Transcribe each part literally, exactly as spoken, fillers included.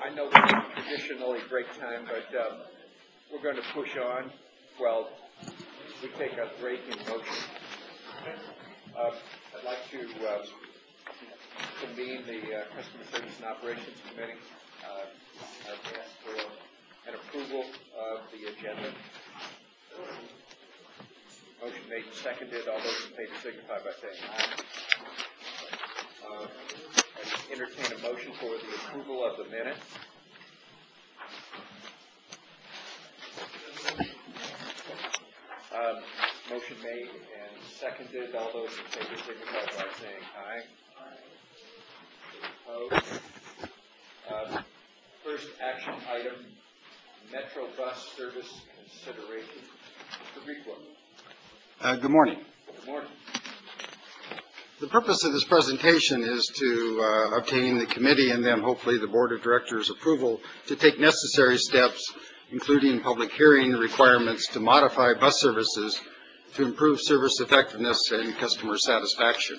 I know it's traditionally break time, but um, we're going to push on while we take a break in motion. Uh, I'd like to uh, convene the uh, Customer Service and Operations Committee. Uh, I've asked for an approval of the agenda. Motion made and seconded. All those in favor signify by saying aye. Uh, I entertain a motion for the approval of the minutes. Um, motion made and seconded. All those in favor signify by saying aye. Opposed? Uh, first action item, Metro Bus Service Consideration. Mister Requa. Uh, good morning. Good morning. The purpose of this presentation is to uh, obtain the committee and then hopefully the Board of Directors' approval to take necessary steps, including public hearing requirements to modify bus services to improve service effectiveness and customer satisfaction.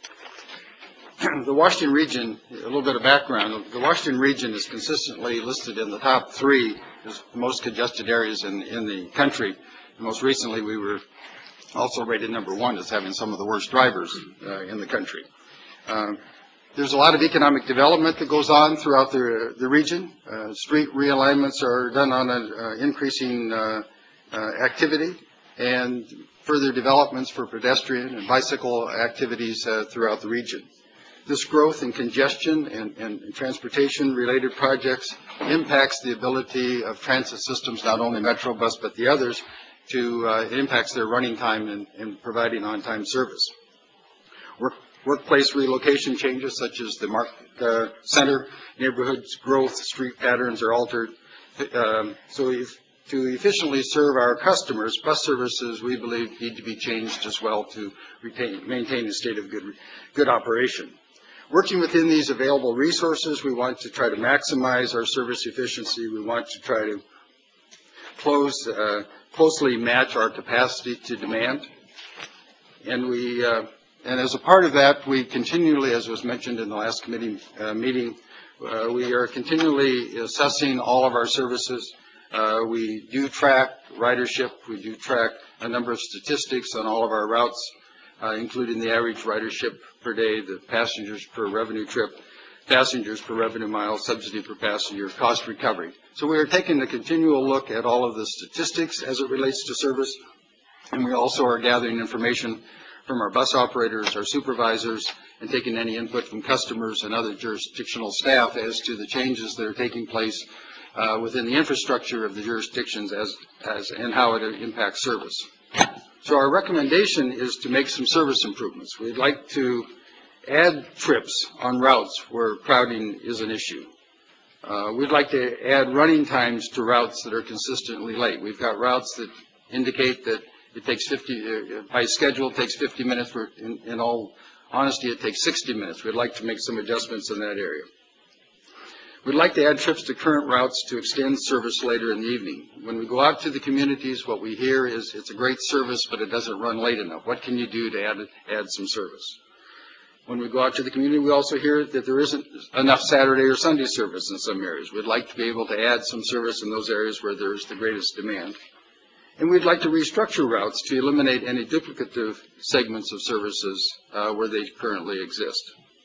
The Washington region, a little bit of background, the Washington region is consistently listed in the top three as the most congested areas in, in the country. Most recently, we were also rated number one as having some of the worst drivers uh, in the country. Um, there's a lot of economic development that goes on throughout the, the region. Uh, street realignments are done on an uh, increasing uh, uh, activity, and further developments for pedestrian and bicycle activities uh, throughout the region. This growth in congestion and, and transportation-related projects impacts the ability of transit systems, not only Metro Bus but the others, to uh, it impacts their running time and, and providing on-time service. Work, workplace relocation changes, such as the Mark uh, Center neighborhoods growth, street patterns are altered. Um, so if, to efficiently serve our customers, bus services, we believe, need to be changed as well to retain, maintain a state of good, good operation. Working within these available resources, we want to try to maximize our service efficiency. We want to try to close, uh, closely match our capacity to demand. And we, uh, and as a part of that, we continually, as was mentioned in the last committee uh, meeting, uh, we are continually assessing all of our services. Uh, we do track ridership. We do track a number of statistics on all of our routes, uh, including the average ridership per day, the passengers per revenue trip, passengers per revenue mile, subsidy per passenger, cost recovery. So we are taking a continual look at all of the statistics as it relates to service, and we also are gathering information from our bus operators, our supervisors, and taking any input from customers and other jurisdictional staff as to the changes that are taking place uh, within the infrastructure of the jurisdictions as, as and how it impacts service. So our recommendation is to make some service improvements. We'd like to add trips on routes where crowding is an issue. Uh, we'd like to add running times to routes that are consistently late. We've got routes that indicate that it takes fifty, uh, by schedule, it takes fifty minutes. For, in, in all honesty, it takes sixty minutes. We'd like to make some adjustments in that area. We'd like to add trips to current routes to extend service later in the evening. When we go out to the communities, what we hear is it's a great service, but it doesn't run late enough. What can you do to add, add some service? When we go out to the community, we also hear that there isn't enough Saturday or Sunday service in some areas. We'd like to be able to add some service in those areas where there's the greatest demand. And we'd like to restructure routes to eliminate any duplicative segments of services uh, where they currently exist.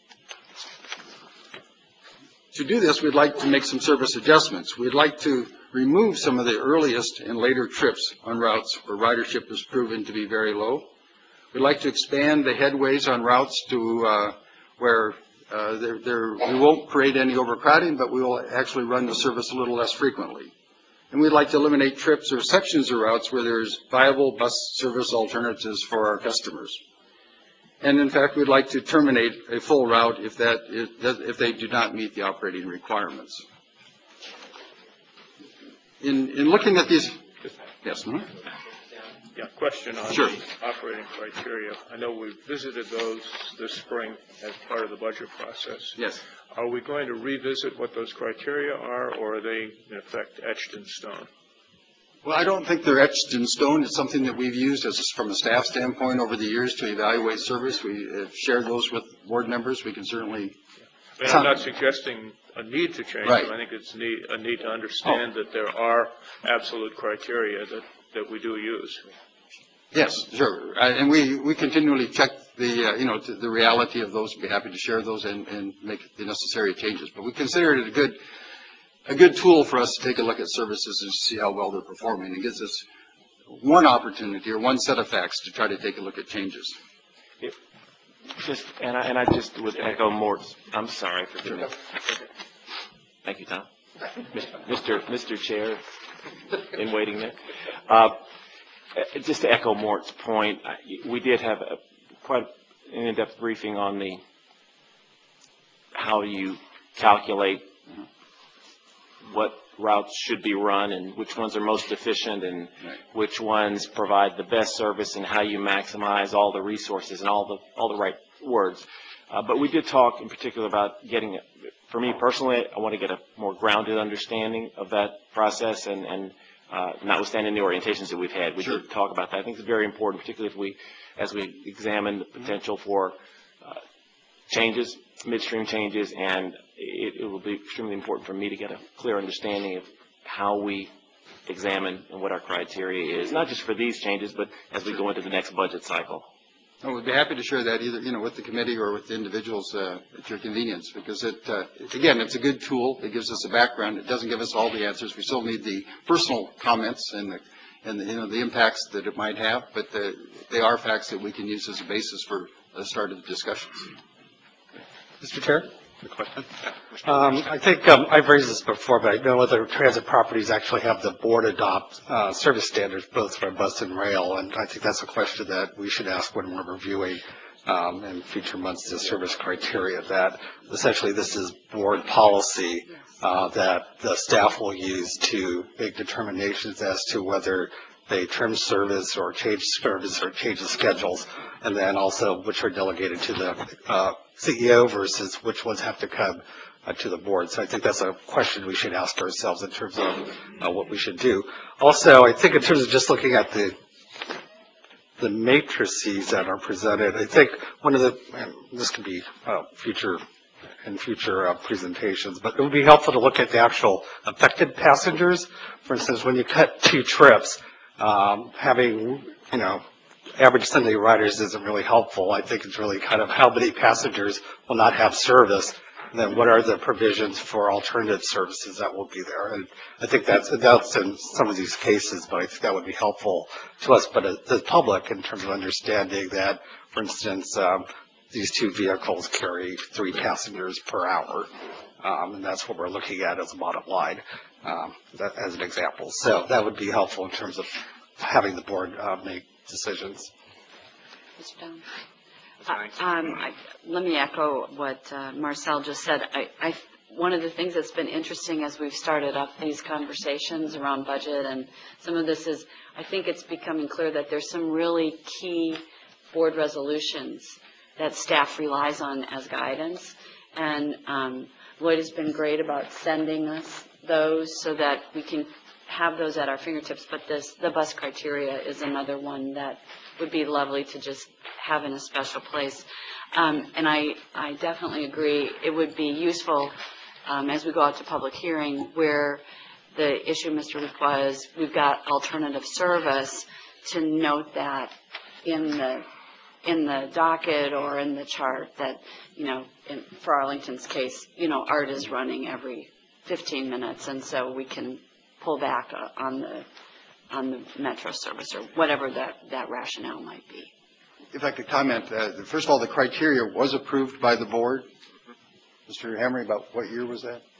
To do this, we'd like to make some service adjustments. We'd like to remove some of the earliest and later trips on routes where ridership has proven to be very low. We'd like to expand the headways on routes to uh, where uh, there, there, we won't create any overcrowding, but we will actually run the service a little less frequently. And we'd like to eliminate trips or sections of routes where there's viable bus service alternatives for our customers. And in fact, we'd like to terminate a full route if, that is, if they do not meet the operating requirements. In, in looking at these, yes, mm-hmm. Yeah, question on sure. the operating criteria. I know we visited those this spring as part of the budget process. Yes. Are we going to revisit what those criteria are, or are they, in effect, etched in stone? Well, I don't think they're etched in stone. It's something that we've used as from a staff standpoint over the years to evaluate service. We have shared those with board members. We can certainly And I'm not suggesting a need to change Right. them. I think it's need, a need to understand that there are absolute criteria that, that we do use. Yes, sure. Uh, And we, we continually check the, uh, you know, t- the reality of those. We'd be happy to share those and, and make the necessary changes. But we consider it a good, a good tool for us to take a look at services and see how well they're performing. It gives us one opportunity or one set of facts to try to take a look at changes. If- Just, and I, and I just would echo Mort's, I'm sorry for doing that. Thank you, Tom. Mister Mister Chair, in waiting there. Uh, just to echo Mort's point, I- we did have a, quite an in-depth briefing on the, how you calculate what routes should be run and which ones are most efficient and Right. which ones provide the best service and how you maximize all the resources and all the all the right words. Uh, but we did talk in particular about getting, for me personally, I want to get a more grounded understanding of that process and, and uh, notwithstanding the orientations that we've had, we Sure. did talk about that. I think it's very important, particularly if we, as we examine the potential for uh, changes, midstream changes, and it, it will be extremely important for me to get a clear understanding of how we examine and what our criteria is, not just for these changes, but as we go into the next budget cycle. Oh, we'd be happy to share that either, you know, with the committee or with the individuals uh, at your convenience, because it, uh, again, it's a good tool. It gives us a background. It doesn't give us all the answers. We still need the personal comments and the, and the, you know, the impacts that it might have, but the, they are facts that we can use as a basis for the start of the discussions. Mister Chair? Um, I think um, I've raised this before, but I know other transit properties actually have the board adopt uh, service standards both for bus and rail, and I think that's a question that we should ask when we're reviewing um, in future months the service criteria, that essentially this is board policy uh, that the staff will use to make determinations as to whether they trim service or change service or change the schedules, and then also which are delegated to the uh, C E O versus which ones have to come uh, to the board. So I think that's a question we should ask ourselves in terms of uh, what we should do. Also, I think in terms of just looking at the the matrices that are presented, I think one of the, and this could be uh, future in future uh, presentations, but it would be helpful to look at the actual affected passengers. For instance, when you cut two trips, um, having, you know, average Sunday riders isn't really helpful. I think it's really kind of how many passengers will not have service, and then what are the provisions for alternative services that will be there. And I think that's, that's in some of these cases, but I think that would be helpful to us, but uh, the public in terms of understanding that, for instance, um, these two vehicles carry three passengers per hour, um, and that's what we're looking at as a bottom line, um, that, as an example. So that would be helpful in terms of having the board uh, make decisions. Mister Down. Uh, um, I, let me echo what uh, Marcel just said. I, I, one of the things that's been interesting as we've started up these conversations around budget, and some of this is, I think it's becoming clear that there's some really key board resolutions that staff relies on as guidance. And um, Lloyd has been great about sending us those so that we can have those at our fingertips. But this, the bus criteria is another one that would be lovely to just have in a special place. Um, and I, I definitely agree. It would be useful um, as we go out to public hearing, where the issue, Mister Luke, was we've got alternative service, to note that in the in the docket or in the chart that, you know, in, for Arlington's case, you know, ART is running every fifteen minutes, and so we can pull back on the on the metro service or whatever that, that rationale might be. If I could comment, uh, first of all, the criteria was approved by the board. Mister Hamry, about what year was that?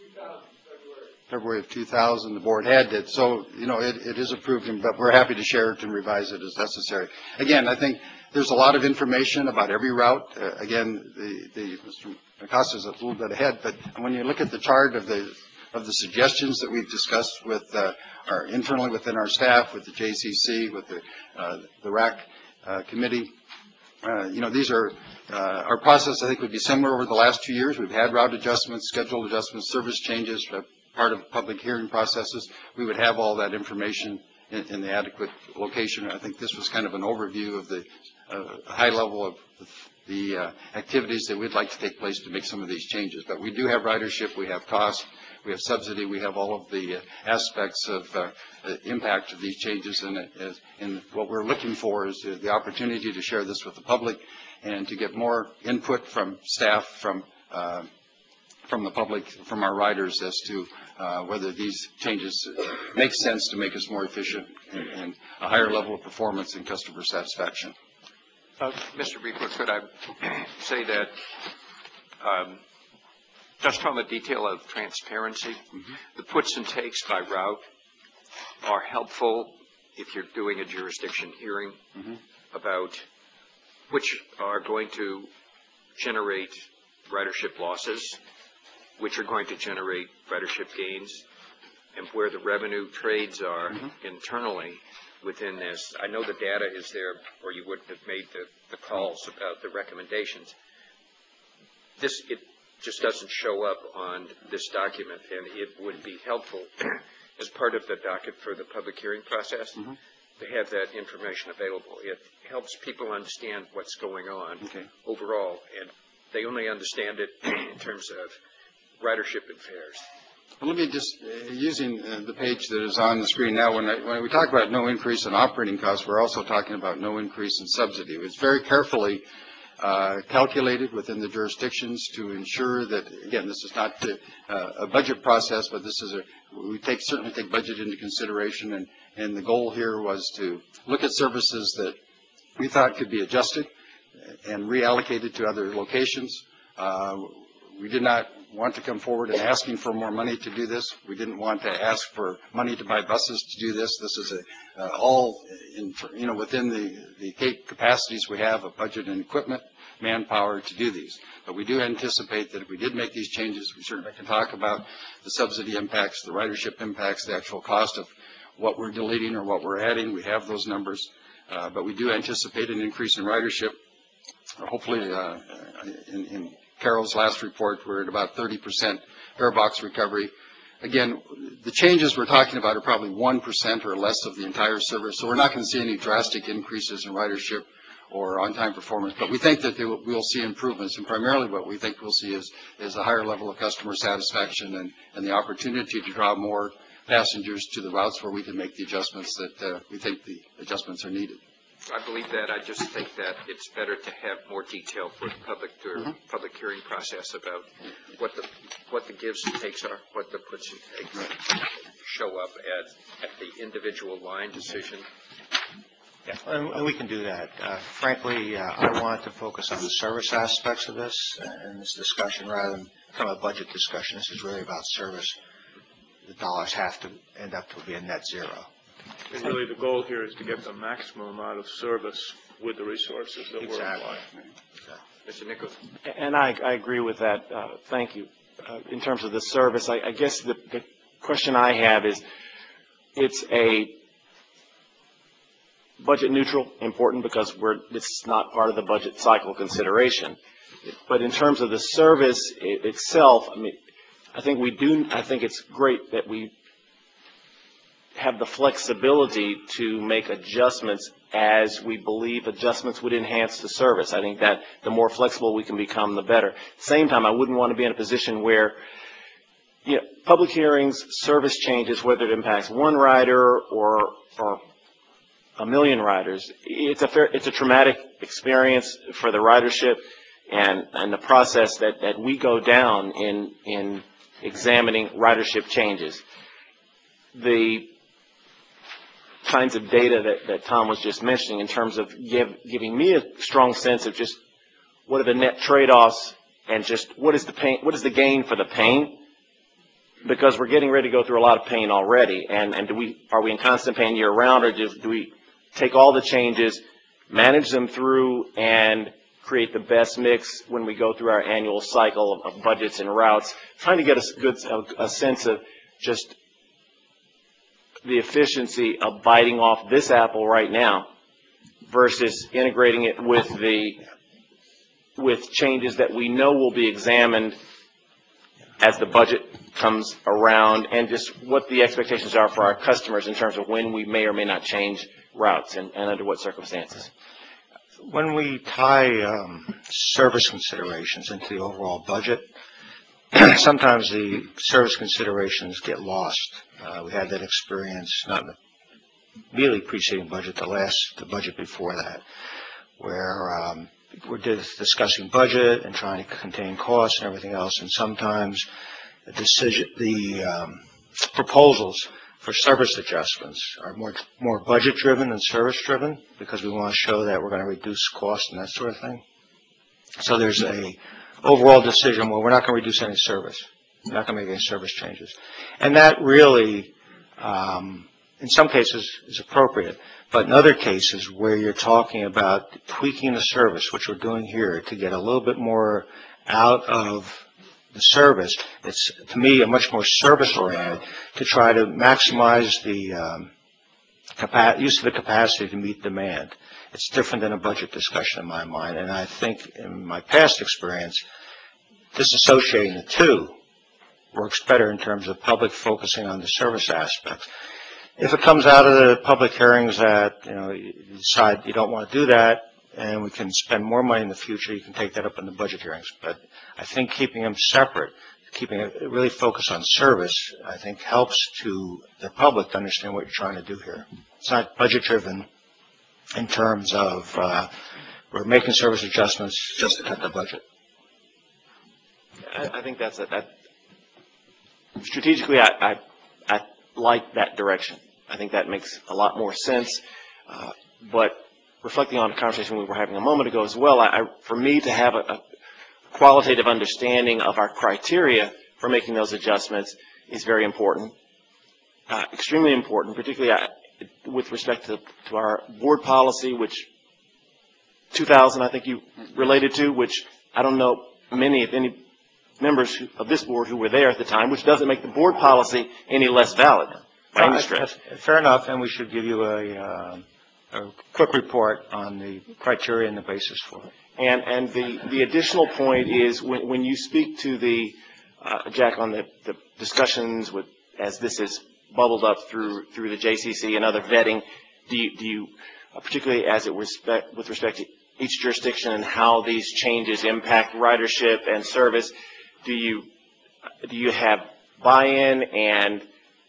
February of two thousand, the board had it. So, you know, it, it is approved, but we're happy to share it and revise it as necessary. Again, I think there's a lot of information about every route. Uh, again, the, the, Mister Acosta's a little bit ahead, but when you look at the chart of the, of the suggestions that we've discussed with, uh, our internally within our staff, with the J C C, with the, uh, the R A C uh, committee, uh, you know, these are, uh, our process, I think, would be similar over the last two years. We've had route adjustments, schedule adjustments, service changes, uh, part of public hearing processes. We would have all that information in, in the adequate location. I think this was kind of an overview of the uh, high level of the uh, activities that we'd like to take place to make some of these changes. But we do have ridership, we have cost, we have subsidy, we have all of the uh, aspects of uh, the impact of these changes, and, uh, and what we're looking for is uh, the opportunity to share this with the public and to get more input from staff, from uh, from the public, from our riders as to uh, whether these changes make sense to make us more efficient and, and a higher level of performance and customer satisfaction. Uh, Mister Reaper, could I say that um, just from a detail of transparency, mm-hmm. the puts and takes by route are helpful if you're doing a jurisdiction hearing mm-hmm. about which are going to generate ridership losses, which are going to generate ridership gains, and where the revenue trades are mm-hmm. internally within this. I know the data is there, or you wouldn't have made the, the calls about the recommendations. This, it just doesn't show up on this document, and it would be helpful as part of the docket for the public hearing process mm-hmm. to have that information available. It helps people understand what's going on okay. overall, and they only understand it in terms of ridership and fares. Well, let me just, uh, using uh, the page that is on the screen now, when, I, when we talk about no increase in operating costs, we're also talking about no increase in subsidy. It's very carefully uh, calculated within the jurisdictions to ensure that, again, this is not the, uh, a budget process, but this is a, we take certainly take budget into consideration, and, and the goal here was to look at services that we thought could be adjusted and reallocated to other locations. Uh, we did not want to come forward and asking for more money to do this. We didn't want to ask for money to buy buses to do this. This is a, uh, all in, you know, within the, the capacities we have of budget and equipment, manpower to do these. But we do anticipate that if we did make these changes, we certainly can talk about the subsidy impacts, the ridership impacts, the actual cost of what we're deleting or what we're adding. We have those numbers. Uh, but we do anticipate an increase in ridership. Hopefully, uh, in, in Carol's last report, we're at about thirty percent fare box recovery. Again, the changes we're talking about are probably one percent or less of the entire service, so we're not going to see any drastic increases in ridership or on-time performance, but we think that will, we'll see improvements, and primarily what we think we'll see is, is a higher level of customer satisfaction and, and the opportunity to draw more passengers to the routes where we can make the adjustments that uh, we think the adjustments are needed. I believe that. I just think that it's better to have more detail for the public or mm-hmm. public hearing process about what the what the gives and takes are, what the puts and takes right. show up at at the individual line decision. Yeah, and, and we can do that. Uh, frankly, uh, I want to focus on the service aspects of this in this discussion rather than from a budget discussion. This is really about service. The dollars have to end up to be a net zero. And really the goal here is to get the maximum amount of service with the resources that exactly. we're applying. Exactly. Mister Nichols. And I, I agree with that. Uh, thank you. Uh, in terms of the service, I, I guess the, the question I have is, it's a budget neutral, important because we're, it's not part of the budget cycle consideration. But in terms of the service it, itself, I mean, I think we do, I think it's great that we have the flexibility to make adjustments as we believe adjustments would enhance the service. I think that the more flexible we can become, the better. At the same time, I wouldn't want to be in a position where, you know, public hearings, service changes, whether it impacts one rider or, or a million riders, it's a fair, it's a traumatic experience for the ridership and, and the process that, that we go down in, in examining ridership changes. The kinds of data that, that Tom was just mentioning in terms of give, giving me a strong sense of just what are the net trade-offs and just what is the pain, what is the gain for the pain, because we're getting ready to go through a lot of pain already, and, and do we, are we in constant pain year round, or do, do we take all the changes, manage them through, and create the best mix when we go through our annual cycle of, of budgets and routes, trying to get a good a, a sense of just the efficiency of biting off this apple right now versus integrating it with the with changes that we know will be examined as the budget comes around, and just what the expectations are for our customers in terms of when we may or may not change routes and, and under what circumstances. when we tie um, service considerations into the overall budget, sometimes the service considerations get lost. Uh, we had that experience, not in the immediately preceding budget, the last, the budget before that, where um, we're dis- discussing budget and trying to contain costs and everything else, and sometimes the decision, the um, proposals for service adjustments are more more budget driven than service driven, because we want to show that we're going to reduce costs and that sort of thing. So there's a overall decision, well, we're not going to reduce any service. We're not going to make any service changes. And that really, um, in some cases, is appropriate. But in other cases where you're talking about tweaking the service, which we're doing here, to get a little bit more out of the service, it's, to me, a much more service-oriented to try to maximize the um, capa- use of the capacity to meet demand. It's different than a budget discussion in my mind. And I think in my past experience, disassociating the two works better in terms of public focusing on the service aspects. If it comes out of the public hearings that, you know, you decide you don't want to do that and we can spend more money in the future, you can take that up in the budget hearings. But I think keeping them separate, keeping it really focused on service, I think helps to the public to understand what you're trying to do here. It's not budget driven in terms of uh, we're making service adjustments just to cut the budget. I, I think that's a, that. Strategically, I, I, I like that direction. I think that makes a lot more sense. Uh, but reflecting on the conversation we were having a moment ago as well, I, I, for me to have a, a qualitative understanding of our criteria for making those adjustments is very important, uh, extremely important, particularly I, with respect to, to our board policy, which two thousand I think you related to, which I don't know many, if any, members who, of this board who were there at the time, which doesn't make the board policy any less valid by any stretch. Fair enough, and we should give you a, uh, a quick report on the criteria and the basis for it. And and the, the additional point is when, when you speak to the, uh, Jack, on the, the discussions with, as this is bubbled up through through the J C C and other vetting, do you, do you uh, particularly as it respect, with respect to each jurisdiction and how these changes impact ridership and service, do you do you have buy-in and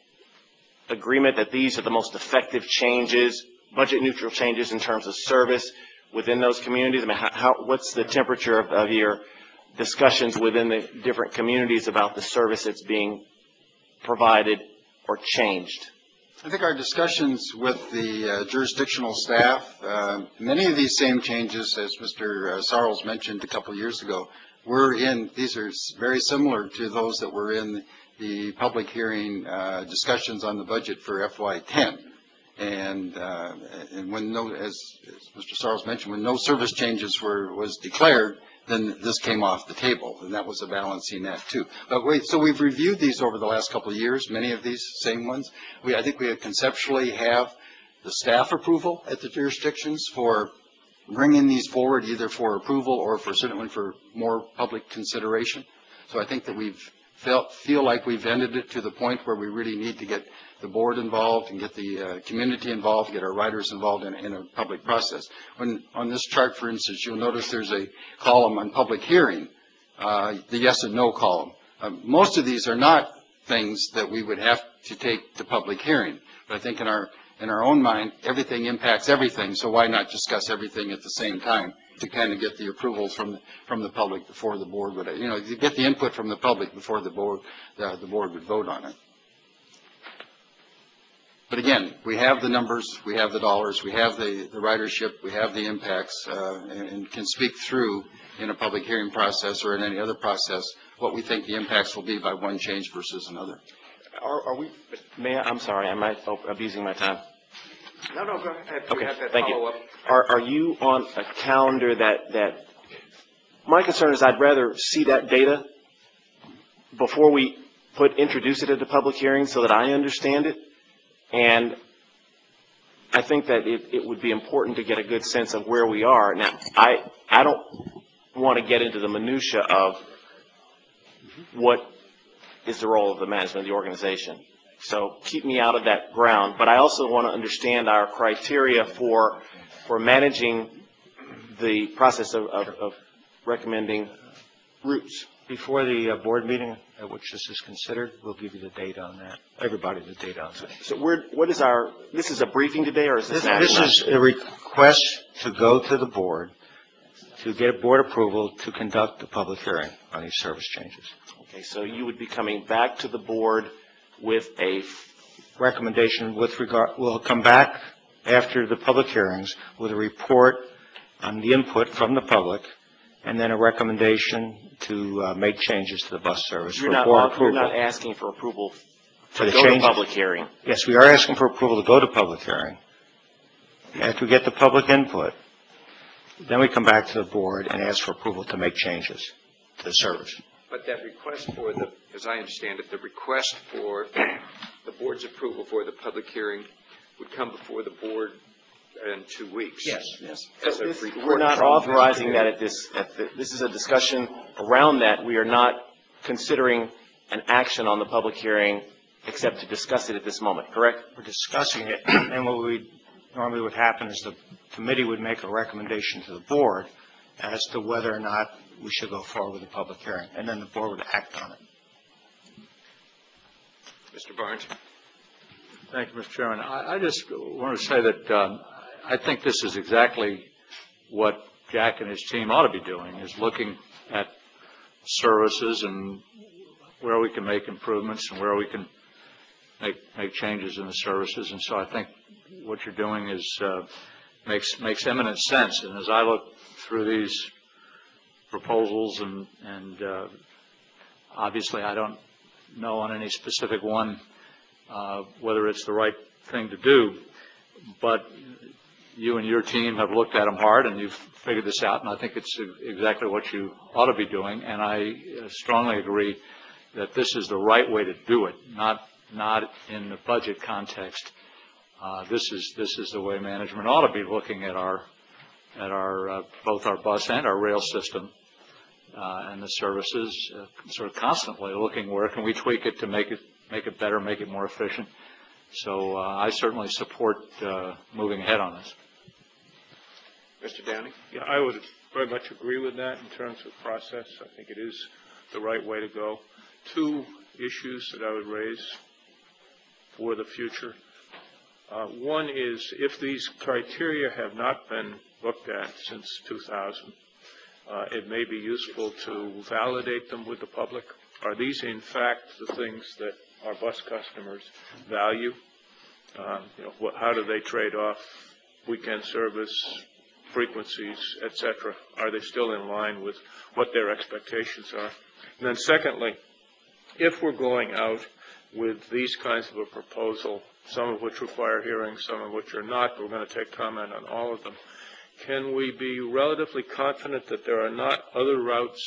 agreement that these are the most effective changes, budget neutral changes in terms of service within those communities? I mean, how, how what's the temperature of, of your discussions within the different communities about the service that's being provided or changed? I think our discussions with the uh, jurisdictional staff, uh, many of these same changes, as Mister Uh, Sarles mentioned a couple of years ago, were in, these are very similar to those that were in the public hearing uh, discussions on the budget for F Y ten. And, uh, and when no, as, as Mister Sarles mentioned, when no service changes were, was declared, then this came off the table, and that was a balancing act too. But wait, so we've reviewed these over the last couple of years, many of these same ones. We, I think we conceptually have the staff approval at the jurisdictions for bringing these forward either for approval or for certainly for more public consideration. So I think that we've felt, feel like we've ended it to the point where we really need to get the board involved and get the uh, community involved, get our riders involved in, in a public process. When on this chart, for instance, you'll notice there's a column on public hearing, uh, the yes and no column. Uh, most of these are not things that we would have to take to public hearing, but I think in our in our own mind, everything impacts everything, so why not discuss everything at the same time to kind of get the approvals from from the public before the board would, you know, to get the input from the public before the board the, the board would vote on it. But again, we have the numbers, we have the dollars, we have the, the ridership, we have the impacts, uh, and, and can speak through in a public hearing process or in any other process what we think the impacts will be by one change versus another. Are, are we, may I, I'm sorry, am I abusing my time? No, no, go ahead. Okay, You have that thank you. follow-up. Are, are you on a calendar that, that, my concern is I'd rather see that data before we put, introduce it at the public hearing so that I understand it. And I think that it, it would be important to get a good sense of where we are. Now, I, I don't want to get into the minutia of what is the role of the management of the organization. So keep me out of that ground. But I also want to understand our criteria for, for managing the process of, of, of recommending routes? Before the uh, board meeting at which this is considered, we'll give you the date on that, everybody the date on that. So we're, what is our, this is a briefing today, or is this This an this action? is a request to go to the board, to get board approval to conduct a public hearing on these service changes. Okay, so you would be coming back to the board with a, Recommendation with regard, we'll come back after the public hearings with a report on the input from the public, and then a recommendation to uh, make changes to the bus service for you're not, board you're approval. not asking for approval For to the go to changes. public hearing. Yes, we are asking for approval to go to public hearing. After we get the public input, then we come back to the board and ask for approval to make changes to the service. But that request for the, as I understand it, the request for the board's approval for the public hearing would come before the board in two weeks. Yes. Yes. As a This- report We're not from- authorizing that at this, at the, this is a discussion around that. We are not considering an action on the public hearing except to discuss it at this moment, correct? We're discussing it, and what we normally would happen is the committee would make a recommendation to the board as to whether or not we should go forward with a public hearing, and then the board would act on it. Mister Barnes? Thank you, Mister Chairman. I, I just want to say that um, I think this is exactly what Jack and his team ought to be doing, is looking at services and where we can make improvements and where we can make make changes in the services. And so I think what you're doing is uh, makes makes eminent sense. And as I look through these proposals, and and uh, obviously I don't know on any specific one uh, whether it's the right thing to do, but you and your team have looked at them hard and you've figured this out, and I think it's exactly what you ought to be doing. And I strongly agree that this is the right way to do it, not not in the budget context. Uh, this is this is the way management ought to be looking at our at our uh, both our bus and our rail system uh, and the services, uh, sort of constantly looking where can we tweak it to make it make it better, make it more efficient. So uh, I certainly support uh, moving ahead on this. Mister Downey? Yeah, I would very much agree with that in terms of process. I think it is the right way to go. Two issues that I would raise for the future. Uh, one is, if these criteria have not been looked at since two thousand, uh, it may be useful to validate them with the public. Are these, in fact, the things that our bus customers value? Um, you know, what, how do they trade off weekend service, frequencies, et cetera? Are they still in line with what their expectations are? And then secondly, if we're going out with these kinds of a proposal, some of which require hearings, some of which are not, we're going to take comment on all of them, can we be relatively confident that there are not other routes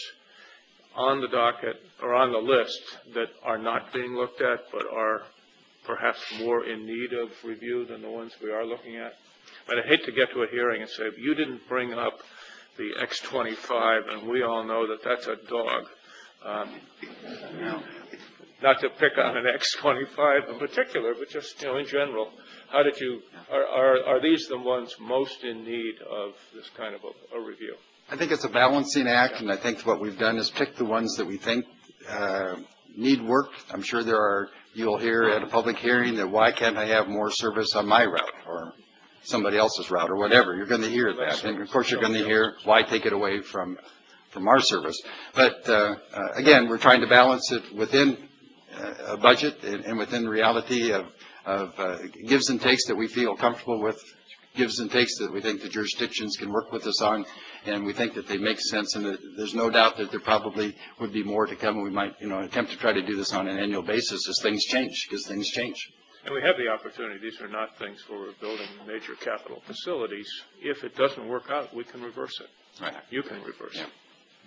on the docket or on the list that are not being looked at but are perhaps more in need of review than the ones we are looking at? But I hate to get to a hearing and say, you didn't bring up the X twenty-five, and we all know that that's a dog. Um, you know, not to pick on an X twenty-five in particular, but just, you know, in general. How did you, are, are, are these the ones most in need of this kind of a, a review? I think it's a balancing act, and I think what we've done is pick the ones that we think uh, need work. I'm sure there are, you'll hear at a public hearing that why can't I have more service on my route or somebody else's route or whatever. You're going to hear that. And of course you're going to hear why take it away from from our service. But uh, uh, again, we're trying to balance it within uh, a budget and, and within reality of, of uh, gives and takes that we feel comfortable with, gives and takes that we think the jurisdictions can work with us on, and we think that they make sense, and that there's no doubt that there probably would be more to come. We might, you know, attempt to try to do this on an annual basis as things change, because things change. And we have the opportunity. These are not things where we're building major capital facilities. If it doesn't work out, we can reverse it. Right. You can reverse Yeah. it.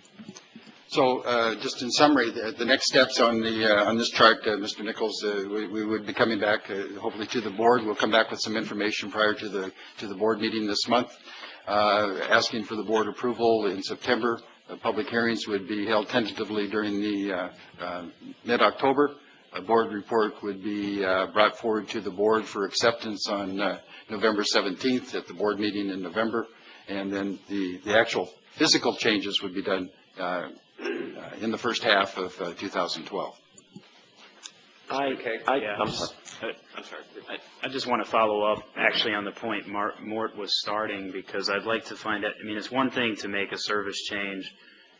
So, uh, just in summary, the, the next steps on the uh, on this chart, uh, Mister Nichols, uh, we, we would be coming back, uh, hopefully, to the board. We'll come back with some information prior to the to the board meeting this month, uh, asking for the board approval in September. The public hearings would be held tentatively during the uh, uh, mid-October. A board report would be uh, brought forward to the board for acceptance on uh, November seventeenth at the board meeting in November. and then the, the actual physical changes would be done uh, uh, in the first half of uh, two thousand twelve. I, Okay. I, Yeah, I'm just- sorry. Uh, I'm sorry. I, I just want to follow up actually on the point Mart, Mort was starting, because I'd like to find out, I mean, it's one thing to make a service change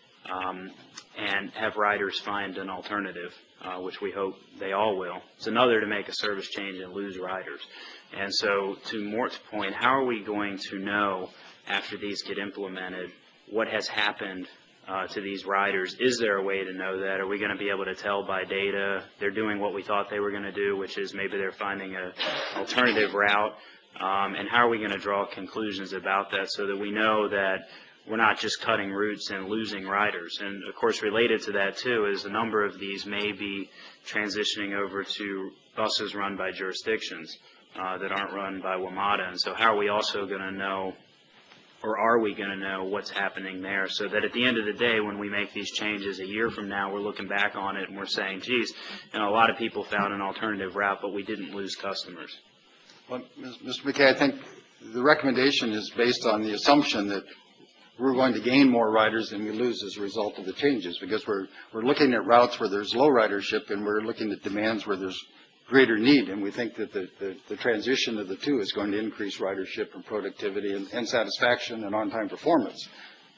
um, and have riders find an alternative, uh, which we hope they all will. It's another to make a service change and lose riders. And so to Mort's point, how are we going to know after these get implemented what has happened uh, to these riders? Is there a way to know that? Are we going to be able to tell by data they're doing what we thought they were going to do, which is maybe they're finding an alternative route? Um, and how are we going to draw conclusions about that so that we know that we're not just cutting routes and losing riders? And of course, related to that too is a number of these may be transitioning over to buses run by jurisdictions uh, that aren't run by WMATA. And so how are we also going to know, or are we going to know, what's happening there, so that at the end of the day, when we make these changes a year from now, we're looking back on it and we're saying, geez, you know, a lot of people found an alternative route, but we didn't lose customers. Well, Mister McKay, I think the recommendation is based on the assumption that we're going to gain more riders than we lose as a result of the changes, because we're, we're looking at routes where there's low ridership and we're looking at demands where there's greater need, and we think that the, the, the transition of the two is going to increase ridership and productivity and, and satisfaction and on-time performance.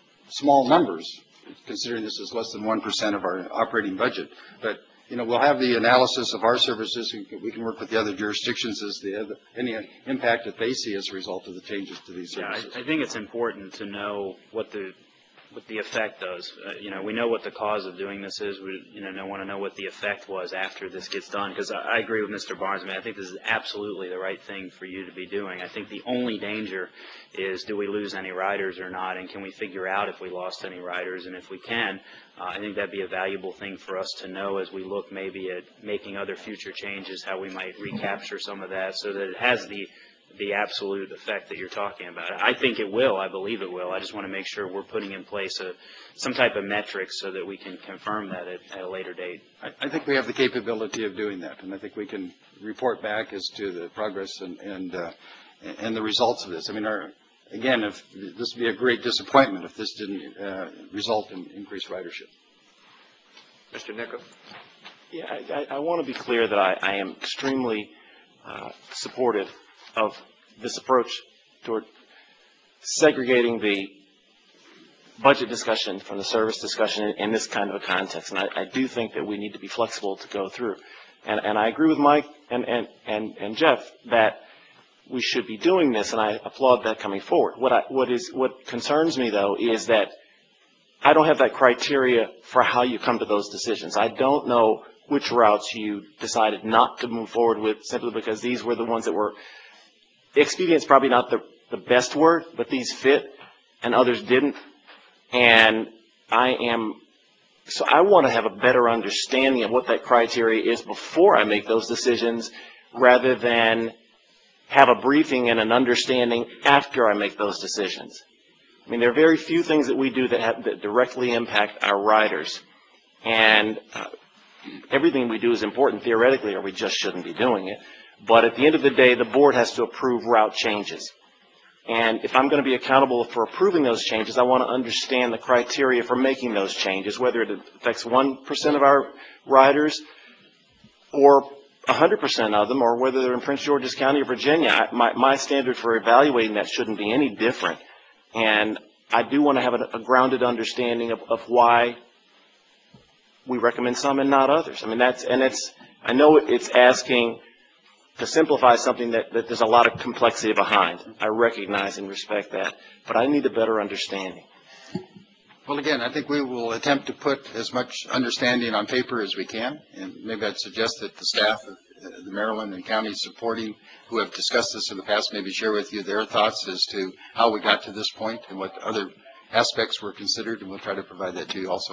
Small numbers, considering this is less than one percent of our operating budget. But, you know, we'll have the analysis of our services, and we can work with the other jurisdictions as the other, any impact that they see as a result of the changes to these Yeah, services. I, I think it's important to know what the what the effect does. Uh, you know, we know what the cause of doing this is. We, you know, want to know what the effect was after this gets done. Because I, I agree with Mister Barnes. I mean, I think this is absolutely the right thing for you to be doing. I think the only danger is, do we lose any riders or not? And can we figure out if we lost any riders? And if we can, uh, I think that'd be a valuable thing for us to know as we look maybe at making other future changes, how we might recapture some of that so that it has the the absolute effect that you're talking about. I think it will. I believe it will. I just want to make sure we're putting in place a, some type of metrics so that we can confirm that at, at a later date. I, I think we have the capability of doing that, and I think we can report back as to the progress and and, uh, and the results of this. I mean, our, again, if this would be a great disappointment if this didn't uh, result in increased ridership. Mister Nichols? Yeah, I, I, I want to be clear that I, I am extremely uh, supportive of this approach toward segregating the budget discussion from the service discussion in, in this kind of a context. And I, I do think that we need to be flexible to go through. And, and I agree with Mike and, and, and, and Jeff that we should be doing this, and I applaud that coming forward. What, I, what, is, what concerns me, though, is that I don't have that criteria for how you come to those decisions. I don't know which routes you decided not to move forward with simply because these were the ones that were – expedient is probably not the, the best word, but these fit and others didn't. And I am – so I want to have a better understanding of what that criteria is before I make those decisions rather than have a briefing and an understanding after I make those decisions. I mean, there are very few things that we do that, have, that directly impact our riders. And uh, everything we do is important theoretically, or we just shouldn't be doing it. But at the end of the day, the board has to approve route changes. And if I'm going to be accountable for approving those changes, I want to understand the criteria for making those changes, whether it affects one percent of our riders or one hundred percent of them, or whether they're in Prince George's County or Virginia. I, my, my standard for evaluating that shouldn't be any different. And I do want to have a, a grounded understanding of, of why we recommend some and not others. I mean, that's, and it's, I know it's asking to simplify something that, that there's a lot of complexity behind. I recognize and respect that, but I need a better understanding. Well, again, I think we will attempt to put as much understanding on paper as we can, and maybe I'd suggest that the staff of the Maryland and counties supporting who have discussed this in the past maybe share with you their thoughts as to how we got to this point and what other aspects were considered, and we'll try to provide that to you also.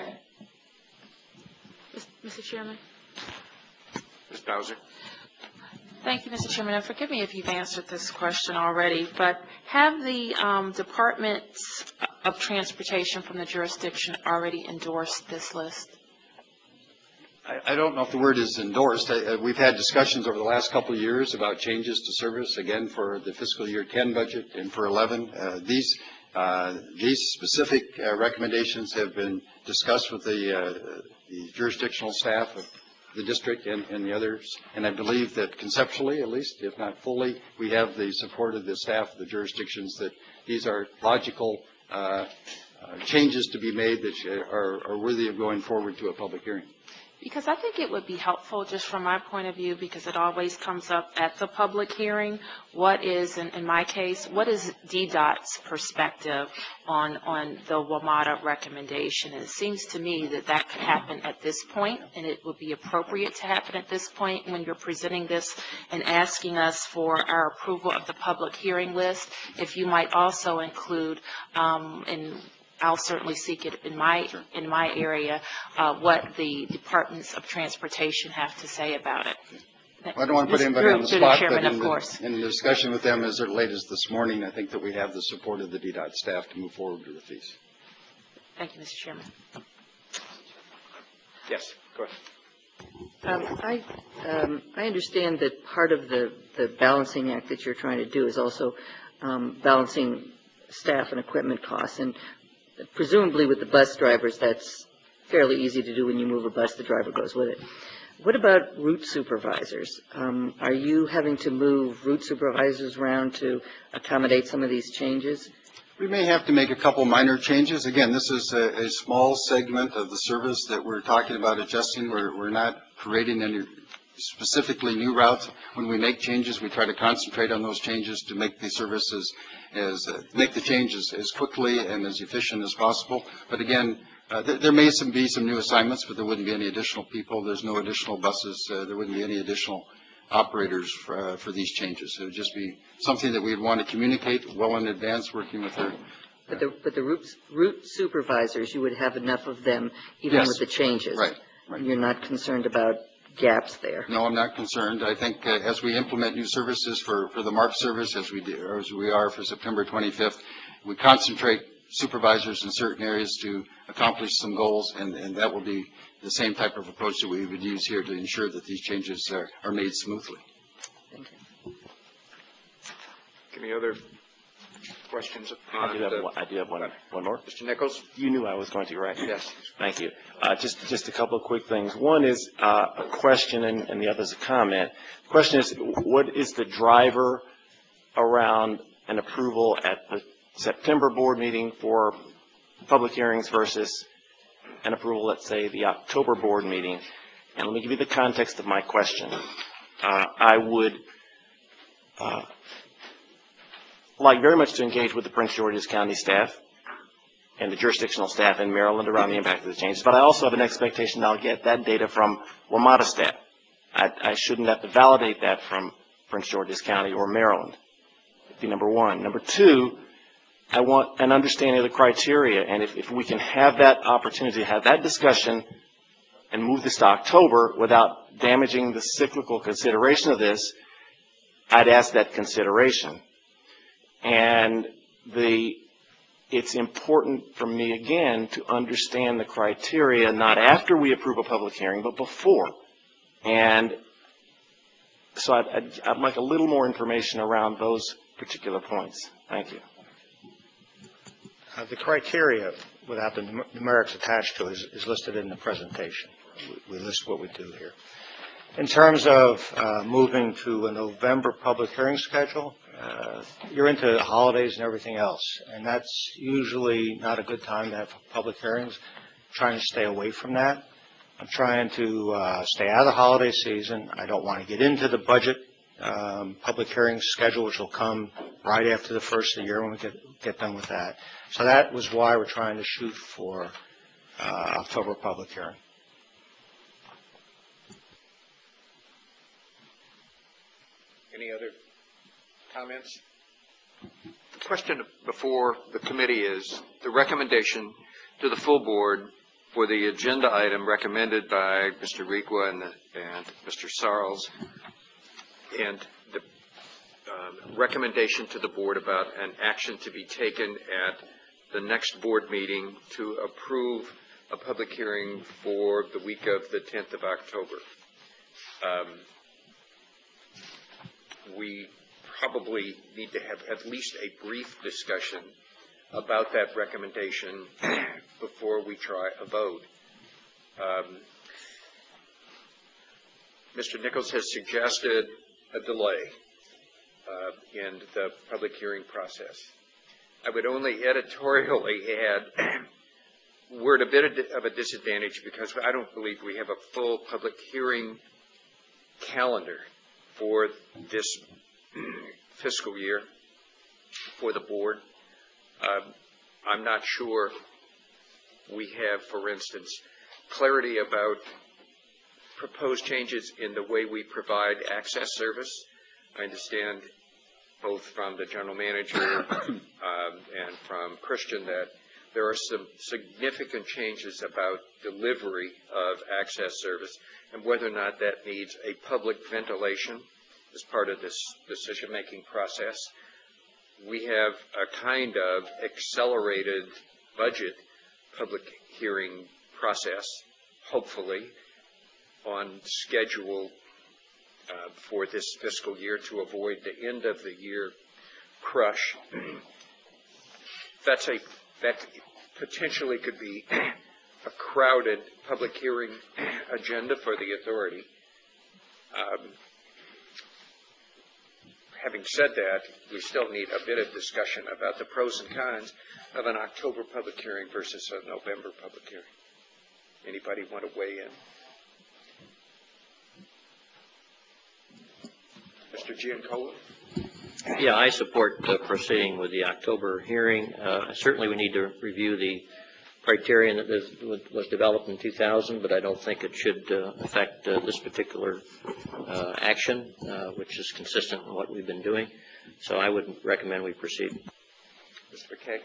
Mister Chairman. Miz Bowser? Thank you, Mister Chairman. And forgive me if you've answered this question already, but have the um, departments of transportation from the jurisdiction already endorsed this list? I, I don't know if the word is endorsed. I, uh, we've had discussions over the last couple of years about changes to service, again, for the fiscal year ten budget and for eleven. Uh, these, uh, these specific uh, recommendations have been discussed with the, uh, the jurisdictional staff of the district and, and the others. And I believe that conceptually, at least, if not fully, we have the support of the staff of the jurisdictions that these are logical uh, uh, changes to be made that are, are worthy of going forward to a public hearing. Because I think it would be helpful, just from my point of view, because it always comes up at the public hearing, what is, in, in my case, what is D DOT's perspective on, on the WMATA recommendation? And it seems to me that that could happen at this point, and it would be appropriate to happen at this point when you're presenting this and asking us for our approval of the public hearing list. If you might also include, um, in I'll certainly seek it in my in my area, uh, what the departments of transportation have to say about it. Well, I don't want to put anybody on the Through spot, Chairman, but in of the, course. in the discussion with them as late as this morning, I think that we have the support of the D DOT staff to move forward with the fees. Thank you, Mister Chairman. Yes, go ahead. Um, I, um, I understand that part of the, the balancing act that you're trying to do is also um, balancing staff and equipment costs. And presumably with the bus drivers, that's fairly easy to do. When you move a bus, the driver goes with it. What about route supervisors? Um, are you having to move route supervisors around to accommodate some of these changes? We may have to make a couple minor changes. Again, this is a, a small segment of the service that we're talking about adjusting. We're, we're not creating any specifically new routes. When we make changes, we try to concentrate on those changes to make the services as, uh, make the changes as quickly and as efficient as possible. But again, uh, th there may some be some new assignments, but there wouldn't be any additional people. There's no additional buses. Uh, there wouldn't be any additional operators for, uh, for these changes. It would just be something that we'd want to communicate well in advance, working with her. But the, but the route, route supervisors, you would have enough of them even Yes. with the changes. Right, right. You're not concerned about gaps there. No, I'm not concerned. I think uh, as we implement new services for, for the MARP service, as we do, or as we are for September twenty-fifth, we concentrate supervisors in certain areas to accomplish some goals, and, and that will be the same type of approach that we would use here to ensure that these changes are, are made smoothly. Thank you. Any other questions? I do have on the- one, I do have one, one more. Mister Nichols? You knew I was going to, right? Yes. Thank you. Uh, just, just a couple of quick things. One is uh, a question, and, and the other is a comment. The question is, what is the driver around an approval at the September board meeting for public hearings versus an approval, let's say, the October board meeting? And let me give you the context of my question. Uh, I would uh, like very much to engage with the Prince George's County staff and the jurisdictional staff in Maryland around the impact of the changes, but I also have an expectation I'll get that data from WMATA staff. I, I shouldn't have to validate that from Prince George's County or Maryland. That'd be number one. Number two, I want an understanding of the criteria, and if, if we can have that opportunity to have that discussion and move this to October without damaging the cyclical consideration of this, I'd ask that consideration. And the it's important for me, again, to understand the criteria, not after we approve a public hearing, but before. And so I'd, I'd, I'd like a little more information around those particular points. Thank you. Uh, the criteria, without the numer- numerics attached to it, is, is listed in the presentation. We, we list what we do here. In terms of uh, moving to a November public hearing schedule, uh, you're into holidays and everything else, and that's usually not a good time to have public hearings. I'm trying to stay away from that. I'm trying to uh, stay out of the holiday season. I don't want to get into the budget um, public hearing schedule, which will come right after the first of the year when we get, get done with that. So that was why we're trying to shoot for uh, October public hearing. Any other comments? The question before the committee is the recommendation to the full board for the agenda item recommended by Mister Requa and, the, and Mister Sarles, and the um, recommendation to the board about an action to be taken at the next board meeting to approve a public hearing for the week of the tenth of October. Um, we probably need to have at least a brief discussion about that recommendation before we try a vote. Um, Mister Nichols has suggested a delay uh, in the public hearing process. I would only editorially add we're at a bit of a disadvantage because I don't believe we have a full public hearing calendar for this fiscal year for the board. Um, I'm not sure we have, for instance, clarity about proposed changes in the way we provide access service. I understand both from the general manager um, and from Christian that there are some significant changes about delivery of access service and whether or not that needs a public ventilation as part of this decision-making process. We have a kind of accelerated budget public hearing process, hopefully, on schedule uh, for this fiscal year to avoid the end of the year crush. That's a that potentially could be a crowded public hearing agenda for the authority. Um, having said that, we still need a bit of discussion about the pros and cons of an October public hearing versus a November public hearing. Anybody want to weigh in? Mister Giancola? Yeah, I support uh, proceeding with the October hearing. Uh, certainly we need to review the criterion that is, was developed in two thousand, but I don't think it should uh, affect uh, this particular uh, action, uh, which is consistent with what we've been doing. So I would recommend we proceed. Mister McKay?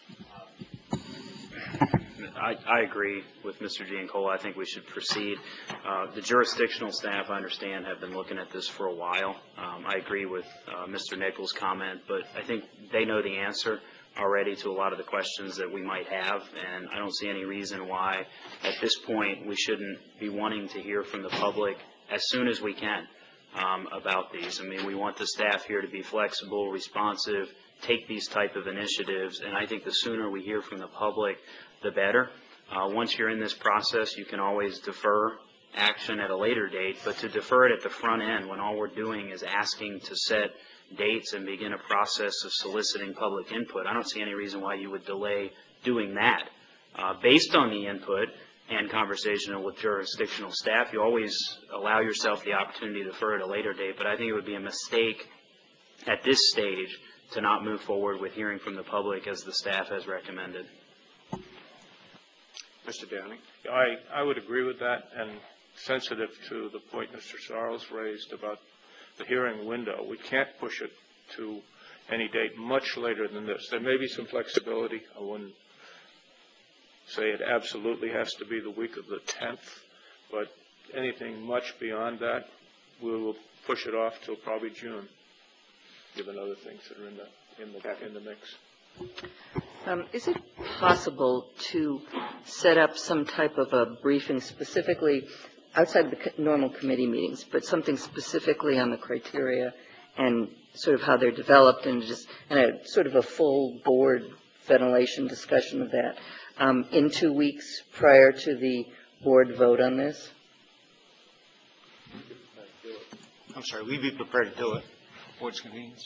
I, I agree with Mister Giancola. I think we should proceed. Uh, the jurisdictional staff, I understand, have been looking at this for a while. Um, I agree with uh, Mister Nichols' comment, but I think they know the answer already to a lot of the questions that we might have, and I don't see any reason why at this point we shouldn't be wanting to hear from the public as soon as we can um, about these. I mean, we want the staff here to be flexible, responsive, take these type of initiatives, and I think the sooner we hear from the public, the better. Uh, once you're in this process, you can always defer action at a later date, but to defer it at the front end when all we're doing is asking to set dates and begin a process of soliciting public input, I don't see any reason why you would delay doing that. Uh, based on the input and conversation with jurisdictional staff, you always allow yourself the opportunity to defer at a later date, but I think it would be a mistake at this stage to not move forward with hearing from the public as the staff has recommended. Mister Downing? I, I would agree with that, and sensitive to the point Mister Sarles raised about the hearing window. We can't push it to any date much later than this. There may be some flexibility. I wouldn't say it absolutely has to be the week of the tenth, but anything much beyond that, we will push it off till probably June, given other things that are in the, in the, in the mix. Um, is it possible to set up some type of a briefing specifically outside the co- normal committee meetings, but something specifically on the criteria and sort of how they're developed and just and a sort of a full board ventilation discussion of that um, in two weeks prior to the board vote on this? I'm sorry, we'd be prepared to do it. Board's convenience.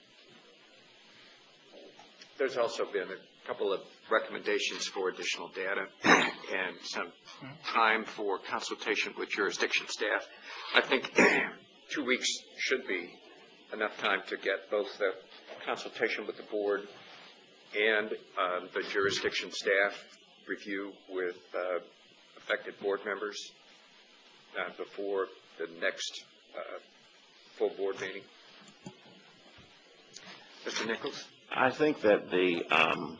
There's also been a couple of recommendations for additional data and some time for consultation with jurisdiction staff. I think two weeks should be enough time to get both the consultation with the board and um, the jurisdiction staff review with uh, affected board members uh, before the next uh, full board meeting. Mister Nichols? I think that the, um,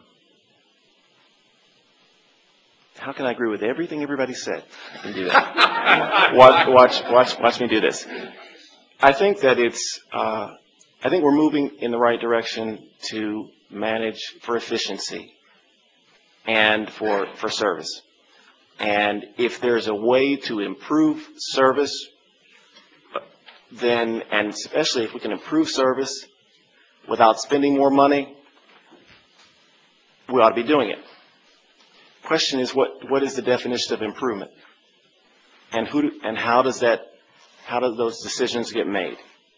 how can I agree with everything everybody said? I can do that. watch, watch, watch, watch me do this. I think that it's, uh, I think we're moving in the right direction to manage for efficiency and for, for service. And if there's a way to improve service, then, and especially if we can improve service without spending more money, we ought to be doing it. Question is, what, what is the definition of improvement? And who, and how does that, how do those decisions get made?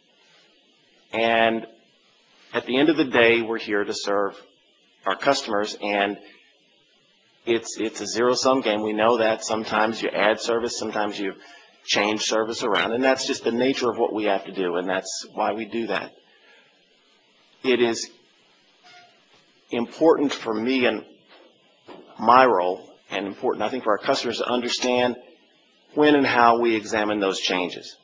And at the end of the day, we're here to serve our customers, and it's, it's a zero-sum game. We know that. Sometimes you add service, sometimes you change service around, and that's just the nature of what we have to do, and that's why we do that. It is important for me and my role, and important, I think, for our customers to understand when and how we examine those changes.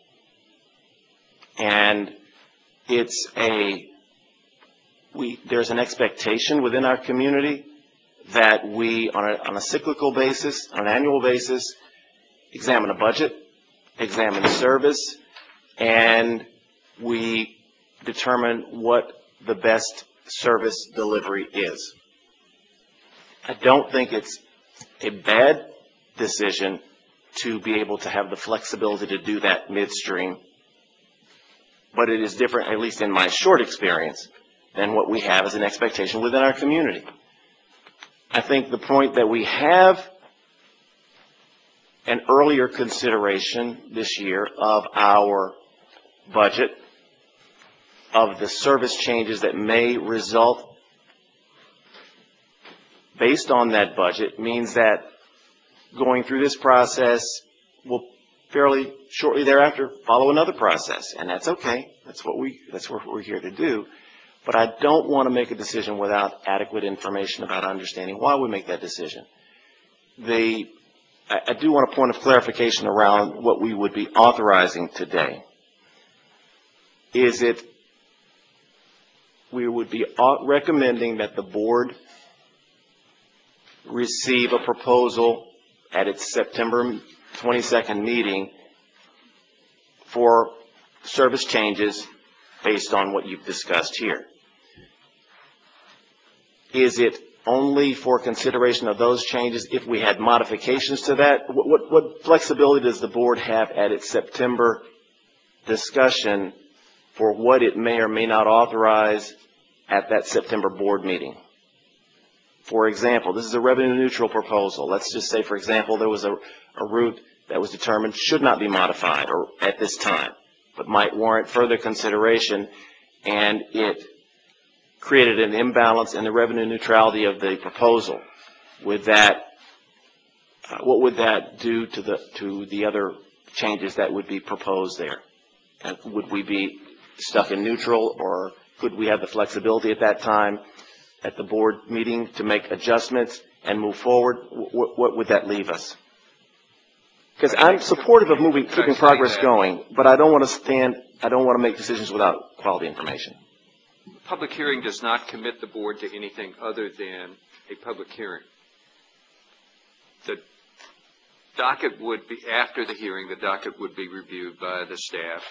And it's a, we, there's an expectation within our community that we, on a, on a cyclical basis, on an annual basis, examine a budget, examine service, and we determine what the best service delivery is. I don't think it's a bad decision to be able to have the flexibility to do that midstream, but it is different, at least in my short experience, than what we have as an expectation within our community. I think the point that we have an earlier consideration this year of our budget, of the service changes that may result based on that budget, means that going through this process will fairly shortly thereafter follow another process, and that's okay. That's what we, that's what we're here to do. But I don't want to make a decision without adequate information about understanding why we make that decision. The, I, I do want a point of clarification around what we would be authorizing today. Is it, we would be recommending that the board receive a proposal at its September twenty-second meeting for service changes based on what you've discussed here. Is it only for consideration of those changes if we had modifications to that? What, what, what flexibility does the board have at its September discussion for what it may or may not authorize at that September board meeting? For example, this is a revenue neutral proposal. Let's just say, for example, there was a, a route that was determined should not be modified or at this time, but might warrant further consideration, and it created an imbalance in the revenue neutrality of the proposal. Would that, uh, what would that do to the to the other changes that would be proposed there? And would we be stuck in neutral, or could we have the flexibility at that time at the board meeting to make adjustments and move forward? What, what would that leave us? Because I'm supportive of moving, keeping progress going, but I don't want to stand, I don't want to make decisions without quality information. Public hearing does not commit the board to anything other than a public hearing. The docket would be, after the hearing, the docket would be reviewed by the staff.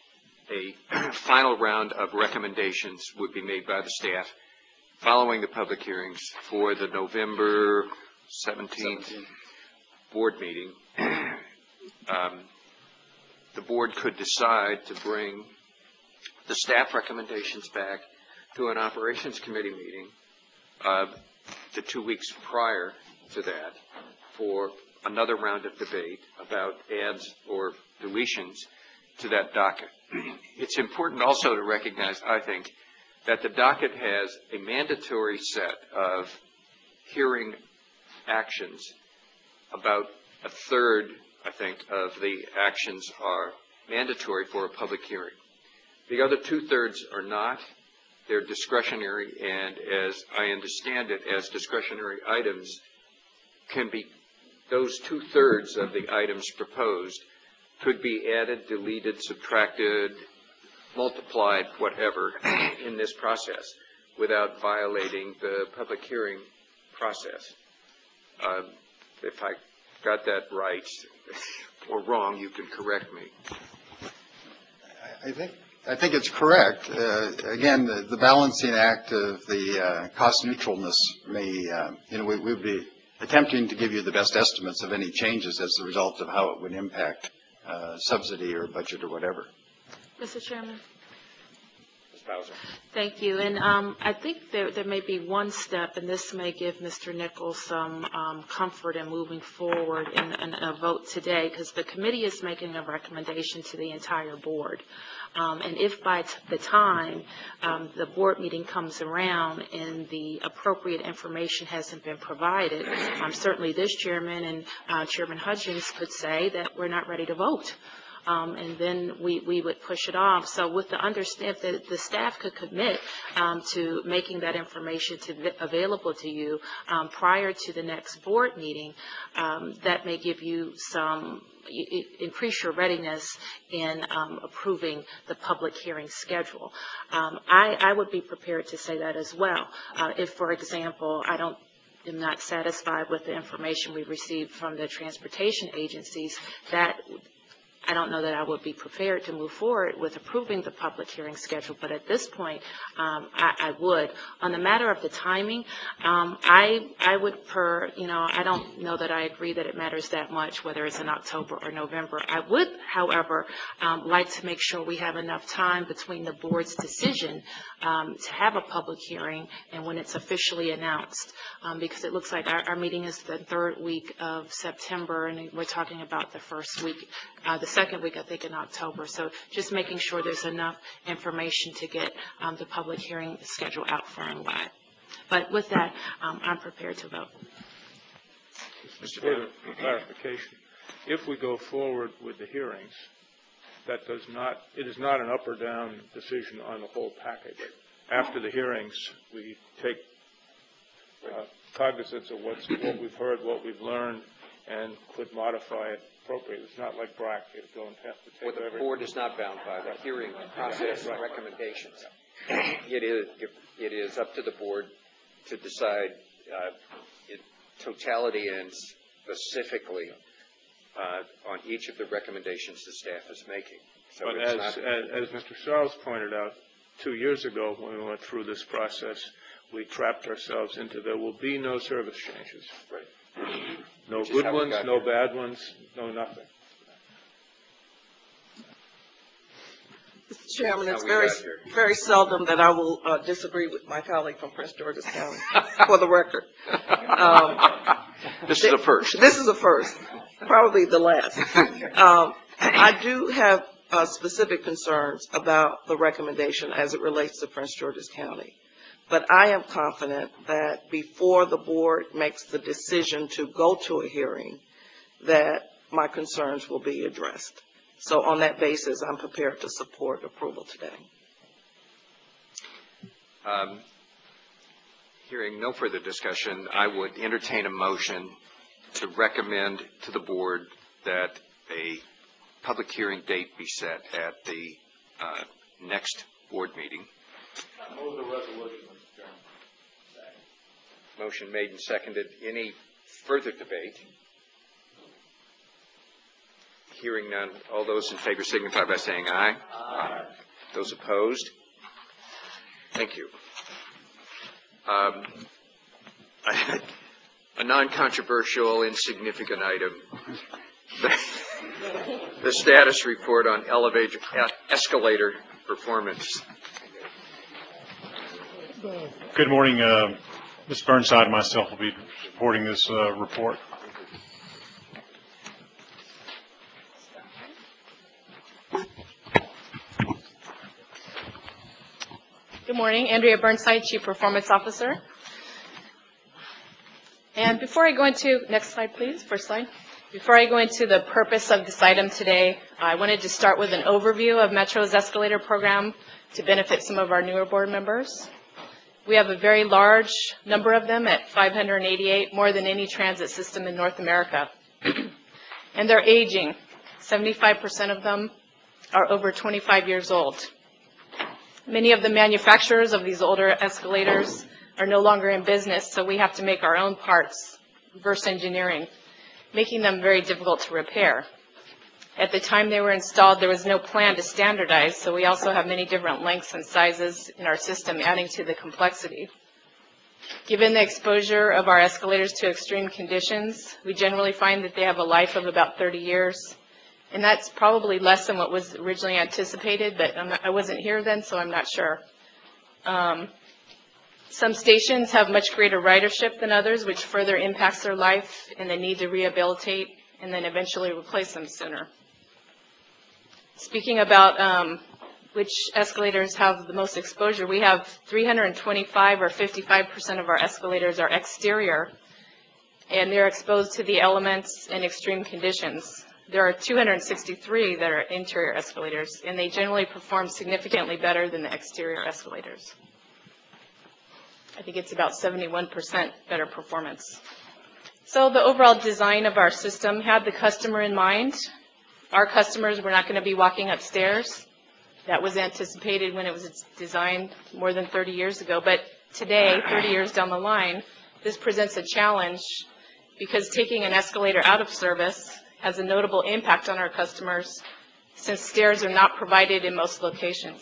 A final round of recommendations would be made by the staff following the public hearings for the November seventeenth board meeting. Um, the board could decide to bring the staff recommendations back to an operations committee meeting uh, the two weeks prior to that for another round of debate about adds or deletions to that docket. It's important also to recognize, I think, that the docket has a mandatory set of hearing actions. About a third, I think, of the actions are mandatory for a public hearing. The other two-thirds are not. They're discretionary, and as I understand it, as discretionary items can be, those two-thirds of the items proposed could be added, deleted, subtracted, multiplied, whatever, in this process without violating the public hearing process. Uh, if I got that right or wrong, you can correct me. I think I think it's correct. Uh, again, the, the balancing act of the uh, cost neutralness may, uh, you know, we would be attempting to give you the best estimates of any changes as a result of how it would impact uh, subsidy or budget or whatever. Mister Chairman. Miz Bowser. Thank you. And um, I think there, there may be one step, and this may give Mister Nichols some um, comfort in moving forward in, in a vote today, because the committee is making a recommendation to the entire board. Um, and if by t the time um, the board meeting comes around and the appropriate information hasn't been provided, um, certainly this chairman and uh, Chairman Hudgens could say that we're not ready to vote. Um, and then we, we would push it off. So with the understand that the staff could commit um, to making that information to available to you um, prior to the next board meeting, um, that may give you some, increase your readiness in um, approving the public hearing schedule. Um, I, I would be prepared to say that as well. Uh, if, for example, I don't am not satisfied with the information we received from the transportation agencies, that I don't know that I would be prepared to move forward with approving the public hearing schedule, but at this point, um, I, I would. On the matter of the timing, um, I, I would per, you know, I don't know that I agree that it matters that much whether it's in October or November. I would, however, um, like to make sure we have enough time between the board's decision um, to have a public hearing and when it's officially announced, um, because it looks like our, our meeting is the third week of September, and we're talking about the first week, uh, the second week, I think, in October. So just making sure there's enough information to get um, the public hearing schedule out far and wide. But with that, um, I'm prepared to vote. Mister Further clarification, if we go forward with the hearings, that does not, it is not an up or down decision on the whole package. After the hearings, we take uh, cognizance of what's, what we've heard, what we've learned, and could modify it appropriately. It's not like B R A C. You don't have to take Well, the everything. board is not bound by the hearing process and recommendations. It is, it is up to the board to decide uh, in totality and specifically uh, on each of the recommendations the staff is making. So but it's as, not, as, as Mister Charles pointed out, two years ago when we went through this process, we trapped ourselves into there will be no service changes. Right. No Which is good how we ones, got no here. bad ones, no nothing. Mister Chairman, How it's we very, got here. very seldom that I will uh, disagree with my colleague from Prince George's County, for the record. Um, This is a first. This is a first, probably the last. Um, I do have uh, specific concerns about the recommendation as it relates to Prince George's County. But I am confident that before the board makes the decision to go to a hearing, that my concerns will be addressed. So on that basis, I'm prepared to support approval today. Um, hearing no further discussion, I would entertain a motion to recommend to the board that a public hearing date be set at the uh, next board meeting. Move the resolution, Mister Chairman. Motion made and seconded. Any further debate? Hearing none. All those in favor signify by saying aye. Aye. Those opposed? Thank you. Um, a non-controversial, insignificant item. The, the status report on elevator escalator performance. Good morning. Uh, Miz Burnside and myself will be supporting this uh, report. Good morning. Andrea Burnside, Chief Performance Officer. And before I go into, next slide please, first slide. Before I go into the purpose of this item today, I wanted to start with an overview of Metro's escalator program to benefit some of our newer board members. We have a very large number of them at five hundred eighty-eight, more than any transit system in North America. And they're aging. seventy-five percent of them are over twenty-five years old. Many of the manufacturers of these older escalators are no longer in business, so we have to make our own parts, reverse engineering, making them very difficult to repair. At the time they were installed, there was no plan to standardize, so we also have many different lengths and sizes in our system, adding to the complexity. Given the exposure of our escalators to extreme conditions, we generally find that they have a life of about thirty years. And that's probably less than what was originally anticipated, but I'm not, I wasn't here then, so I'm not sure. Um, some stations have much greater ridership than others, which further impacts their life and the need to rehabilitate and then eventually replace them sooner. Speaking about um, which escalators have the most exposure, we have three hundred twenty-five or fifty-five percent of our escalators are exterior, and they're exposed to the elements and extreme conditions. There are two hundred sixty-three that are interior escalators, and they generally perform significantly better than the exterior escalators. I think it's about seventy-one percent better performance. So the overall design of our system had the customer in mind. Our customers were not going to be walking upstairs. That was anticipated when it was designed more than thirty years ago. But today, thirty years down the line, this presents a challenge because taking an escalator out of service has a notable impact on our customers since stairs are not provided in most locations.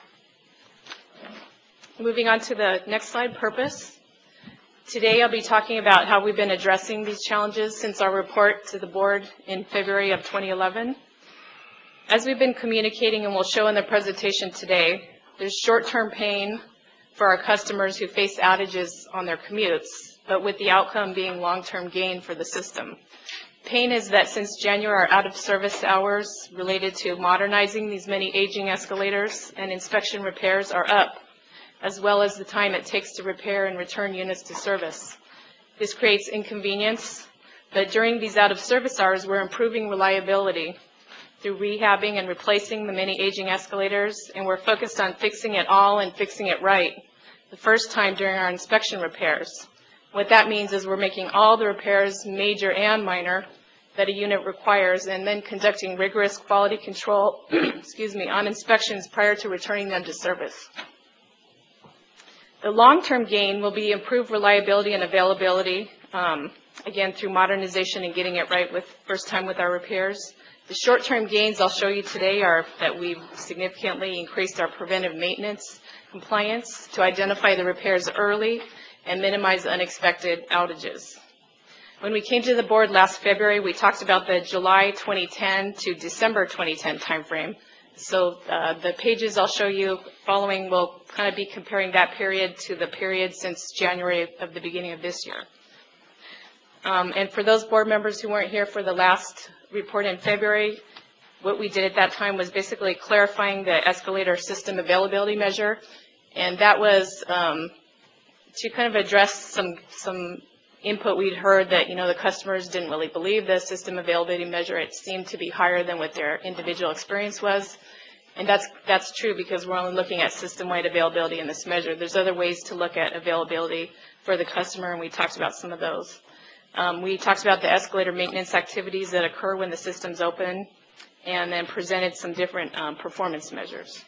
Moving on to the next slide, purpose. Today I'll be talking about how we've been addressing these challenges since our report to the board in February of twenty eleven. As we've been communicating and we'll show in the presentation today, there's short-term pain for our customers who face outages on their commutes, but with the outcome being long-term gain for the system. Pain is that since January, our out-of-service hours related to modernizing these many aging escalators and inspection repairs are up, as well as the time it takes to repair and return units to service. This creates inconvenience, but during these out-of-service hours, we're improving reliability through rehabbing and replacing the many aging escalators, and we're focused on fixing it all and fixing it right the first time during our inspection repairs. What that means is we're making all the repairs, major and minor, that a unit requires, and then conducting rigorous quality control excuse me, on inspections prior to returning them to service. The long-term gain will be improved reliability and availability, um, again, through modernization and getting it right with first time with our repairs. The short-term gains I'll show you today are that we've significantly increased our preventive maintenance compliance to identify the repairs early and minimize unexpected outages. When we came to the board last February, we talked about the July twenty ten to December twenty ten timeframe. So uh, the pages I'll show you following will kind of be comparing that period to the period since January of the beginning of this year. Um, and for those board members who weren't here for the last report in February, what we did at that time was basically clarifying the escalator system availability measure, and that was um, to kind of address some some input we'd heard that, you know, the customers didn't really believe the system availability measure. It seemed to be higher than what their individual experience was. And that's that's true because we're only looking at system-wide availability in this measure. There's other ways to look at availability for the customer, and we talked about some of those. Um, we talked about the escalator maintenance activities that occur when the system's open, and then presented some different um, performance measures.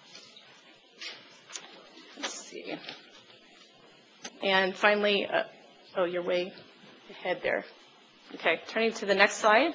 Let's see. And finally, uh, oh, you're way ahead there. Okay, turning to the next slide.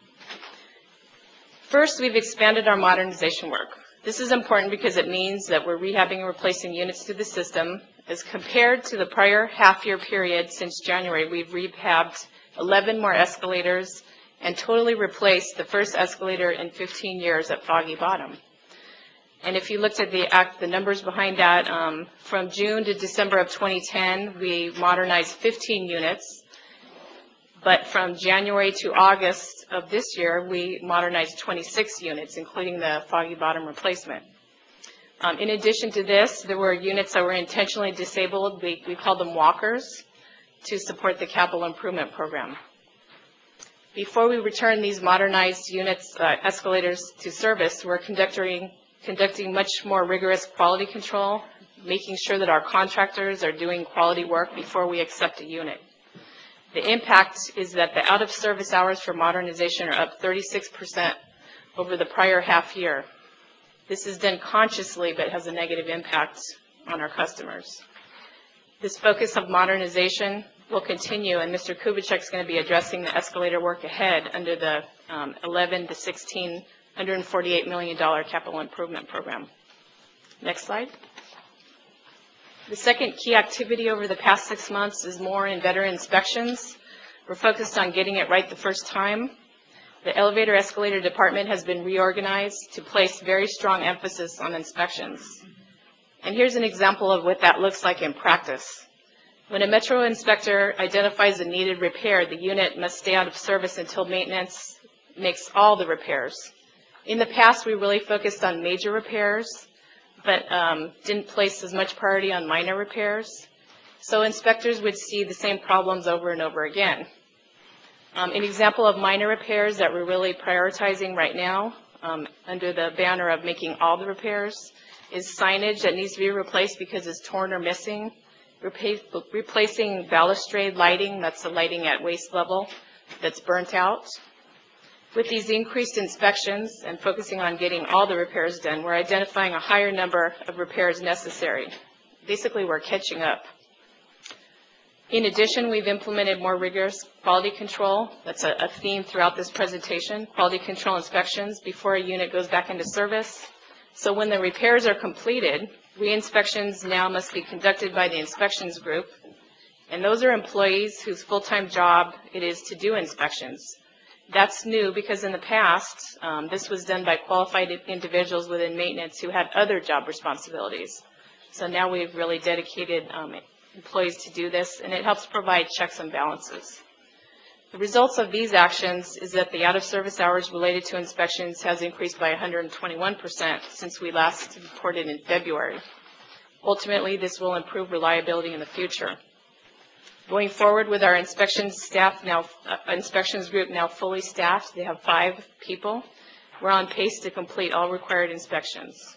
First, we've expanded our modernization work. This is important because it means that we're rehabbing and replacing units to the system. As compared to the prior half-year period since January, we've rehabbed eleven more escalators and totally replaced the first escalator in fifteen years at Foggy Bottom. And if you looked at the, act, the numbers behind that, um, from June to December of twenty ten, we modernized fifteen units. But from January to August of this year, we modernized twenty-six units, including the Foggy Bottom replacement. Um, in addition to this, there were units that were intentionally disabled. We, we called them walkers to support the capital improvement program. Before we return these modernized units, uh, escalators to service, we're conducting, conducting much more rigorous quality control, making sure that our contractors are doing quality work before we accept a unit. The impact is that the out-of-service hours for modernization are up thirty-six percent over the prior half year. This is done consciously, but has a negative impact on our customers. This focus of modernization will continue, and Mister Kubitschek is going to be addressing the escalator work ahead under the um, eleven to sixteen, one hundred forty-eight million dollars capital improvement program. Next slide. The second key activity over the past six months is more and better inspections. We're focused on getting it right the first time. The elevator escalator department has been reorganized to place very strong emphasis on inspections. And here's an example of what that looks like in practice. When a Metro inspector identifies a needed repair, the unit must stay out of service until maintenance makes all the repairs. In the past, we really focused on major repairs, but um, didn't place as much priority on minor repairs. So inspectors would see the same problems over and over again. Um, an example of minor repairs that we're really prioritizing right now, um, under the banner of making all the repairs, is signage that needs to be replaced because it's torn or missing, Repa- replacing balustrade lighting, that's the lighting at waist level, that's burnt out. With these increased inspections and focusing on getting all the repairs done, we're identifying a higher number of repairs necessary. Basically, we're catching up. In addition, we've implemented more rigorous quality control. That's a, a theme throughout this presentation. Quality control inspections before a unit goes back into service. So when the repairs are completed, re-inspections now must be conducted by the inspections group. And those are employees whose full-time job it is to do inspections. That's new because in the past, um, this was done by qualified individuals within maintenance who had other job responsibilities. So now we've really dedicated um, employees to do this, and it helps provide checks and balances. The results of these actions is that the out-of-service hours related to inspections has increased by one hundred twenty-one percent since we last reported in February. Ultimately, this will improve reliability in the future. Going forward with our inspections staff now, uh, inspections group now fully staffed, they have five people. We're on pace to complete all required inspections.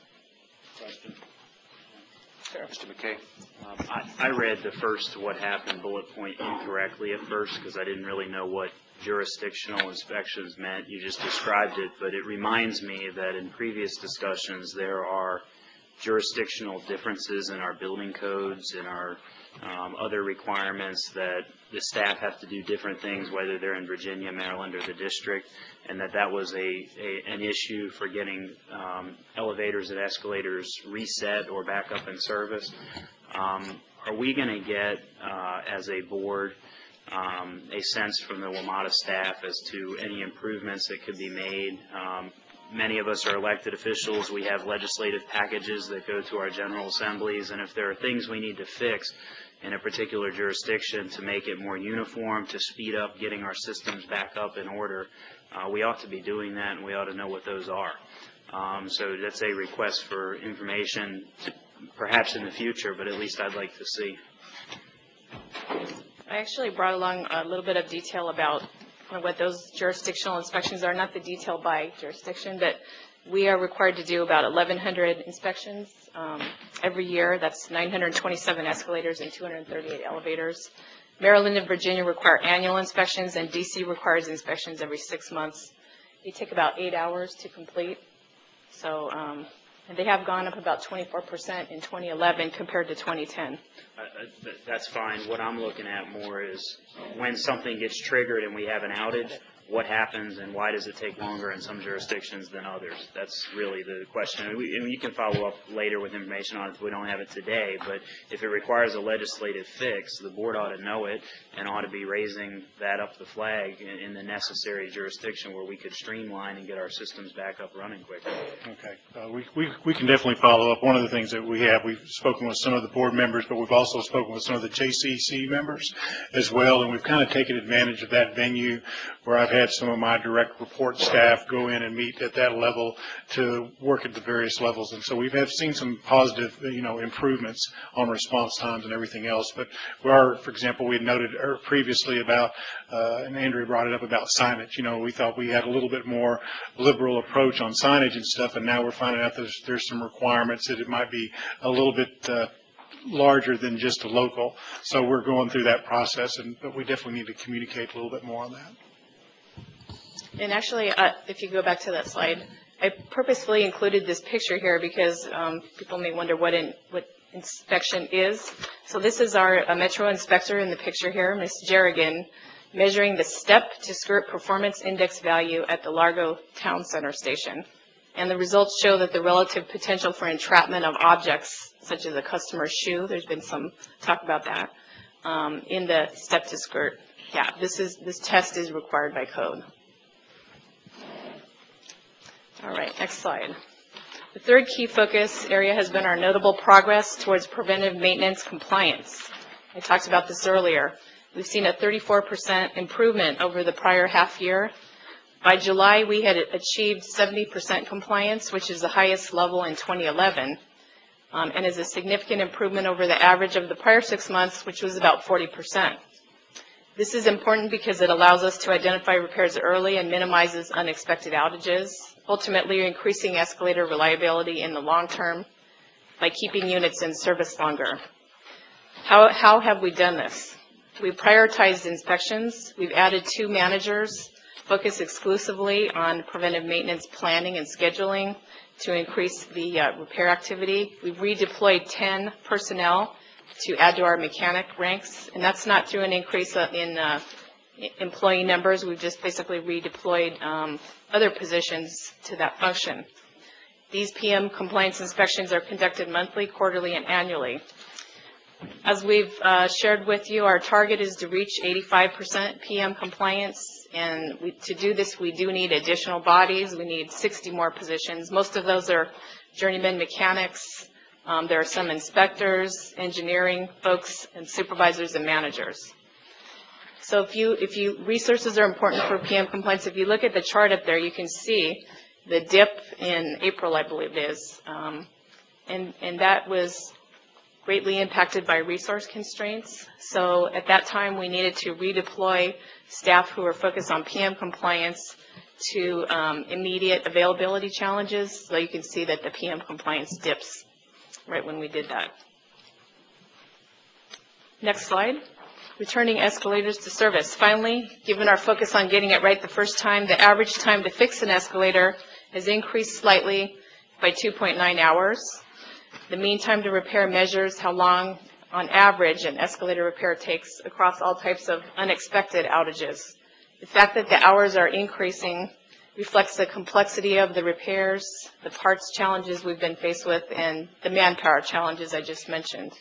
Mister McKay. Um, I, I read the first what happened bullet point incorrectly at first because I didn't really know what jurisdictional inspections meant. You just described it, but it reminds me that in previous discussions there are jurisdictional differences in our building codes, in our um, other requirements that the staff have to do different things, whether they're in Virginia, Maryland, or the district, and that that was a, a an issue for getting um, elevators and escalators reset or back up in service. Um, are we going to get, uh, as a board, um, a sense from the WMATA staff as to any improvements that could be made? Um, Many of us are elected officials. We have legislative packages that go to our general assemblies, and if there are things we need to fix in a particular jurisdiction to make it more uniform, to speed up getting our systems back up in order, uh, we ought to be doing that, and we ought to know what those are. Um, so that's a request for information, perhaps in the future, but at least I'd like to see. I actually brought along a little bit of detail about what those jurisdictional inspections are, not the detail by jurisdiction, but we are required to do about eleven hundred inspections um, every year. That's nine hundred twenty-seven escalators and two hundred thirty-eight elevators. Maryland and Virginia require annual inspections, and D C requires inspections every six months. They take about eight hours to complete. So, um, and they have gone up about twenty-four percent in twenty eleven compared to twenty ten. Uh, that's fine. What I'm looking at more is when something gets triggered and we have an outage, what happens and why does it take longer in some jurisdictions than others? That's really the question. And, we, and you can follow up later with information on it if we don't have it today, but if it requires a legislative fix, the board ought to know it and ought to be raising that up the flag in, in the necessary jurisdiction where we could streamline and get our systems back up running quicker. Okay. Uh, we, we, we can definitely follow up. One of the things that we have, we've spoken with some of the board members, but we've also spoken with some of the J C C members as well, and we've kind of taken advantage of that venue where I've had some of my direct report staff go in and meet at that level to work at the various levels. And so we've have seen some positive, you know, improvements on response times and everything else. But we are, for example, we had noted previously about, uh, and Andrea brought it up about signage. You know, we thought we had a little bit more liberal approach on signage and stuff, and now we're finding out there's, there's some requirements that it might be a little bit uh, larger than just a local. So we're going through that process, and but we definitely need to communicate a little bit more on that. And actually, uh, if you go back to that slide, I purposefully included this picture here because um, people may wonder what, in, what inspection is. So this is our a Metro inspector in the picture here, Miz Jerrigan, measuring the step to skirt performance index value at the Largo Town Center station. And the results show that the relative potential for entrapment of objects such as a customer's shoe. There's been some talk about that. Um, in the step to skirt gap. This is, this test is required by code. All right, next slide. The third key focus area has been our notable progress towards preventive maintenance compliance. I talked about this earlier. We've seen a thirty-four percent improvement over the prior half year. By July, we had achieved seventy percent compliance, which is the highest level in twenty eleven, um, and is a significant improvement over the average of the prior six months, which was about forty percent. This is important because it allows us to identify repairs early and minimizes unexpected outages, ultimately increasing escalator reliability in the long term by keeping units in service longer. How, how have we done this? We've prioritized inspections. We've added two managers focused exclusively on preventive maintenance planning and scheduling to increase the uh, repair activity. We've redeployed ten personnel to add to our mechanic ranks, and that's not through an increase in uh, employee numbers. We've just basically redeployed um, other positions to that function. These P M compliance inspections are conducted monthly, quarterly, and annually. As we've uh, shared with you, our target is to reach eighty-five percent P M compliance, and we, to do this, we do need additional bodies. We need sixty more positions. Most of those are journeyman mechanics. Um, there are some inspectors, engineering folks, and supervisors and managers. So if you, if you, resources are important for P M compliance. If you look at the chart up there, you can see the dip in April, I believe it is, um, and, and that was greatly impacted by resource constraints. So at that time, we needed to redeploy staff who were focused on P M compliance to um, immediate availability challenges. So you can see that the P M compliance dips right when we did that. Next slide. Returning escalators to service. Finally, given our focus on getting it right the first time, the average time to fix an escalator has increased slightly by two point nine hours. The mean time to repair measures how long, on average, an escalator repair takes across all types of unexpected outages. The fact that the hours are increasing reflects the complexity of the repairs, the parts challenges we've been faced with, and the manpower challenges I just mentioned.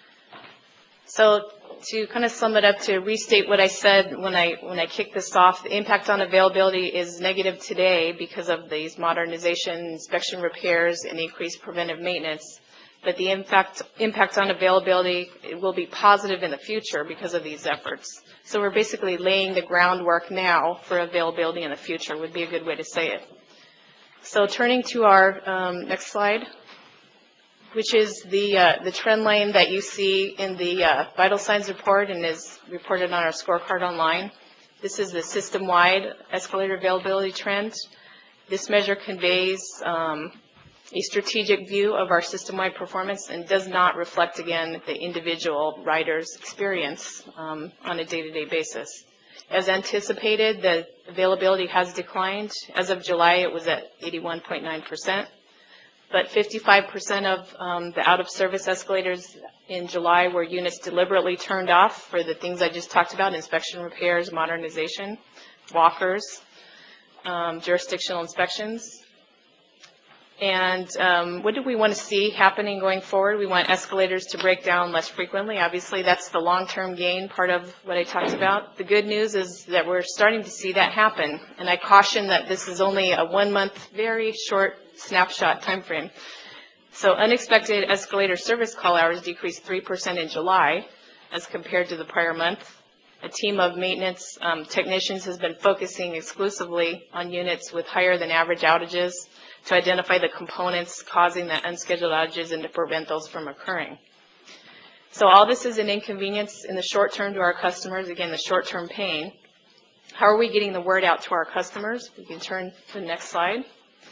So to kind of sum it up, to restate what I said when I when I kicked this off, the impact on availability is negative today because of these modernization, inspection repairs, and increased preventive maintenance. But the impact, impact on availability will be positive in the future because of these efforts. So we're basically laying the groundwork now for availability in the future would be a good way to say it. So turning to our um, next slide, which is the, uh, the trend line that you see in the uh, vital signs report and is reported on our scorecard online. This is the system-wide escalator availability trend. This measure conveys um, a strategic view of our system-wide performance and does not reflect, again, the individual rider's experience um, on a day-to-day basis. As anticipated, the availability has declined. As of July, it was at eighty-one point nine percent. But fifty-five percent of um, the out-of-service escalators in July were units deliberately turned off for the things I just talked about, inspection repairs, modernization, walkers, um, jurisdictional inspections. And um, what do we want to see happening going forward? We want escalators to break down less frequently. Obviously, that's the long-term gain part of what I talked about. The good news is that we're starting to see that happen. And I caution that this is only a one-month, very short snapshot time frame. So unexpected escalator service call hours decreased three percent in July as compared to the prior month. A team of maintenance um, technicians has been focusing exclusively on units with higher than average outages to identify the components causing the unscheduled outages and to prevent those from occurring. So all this is an inconvenience in the short term to our customers, again, the short-term pain. How are we getting the word out to our customers? We can turn to the next slide.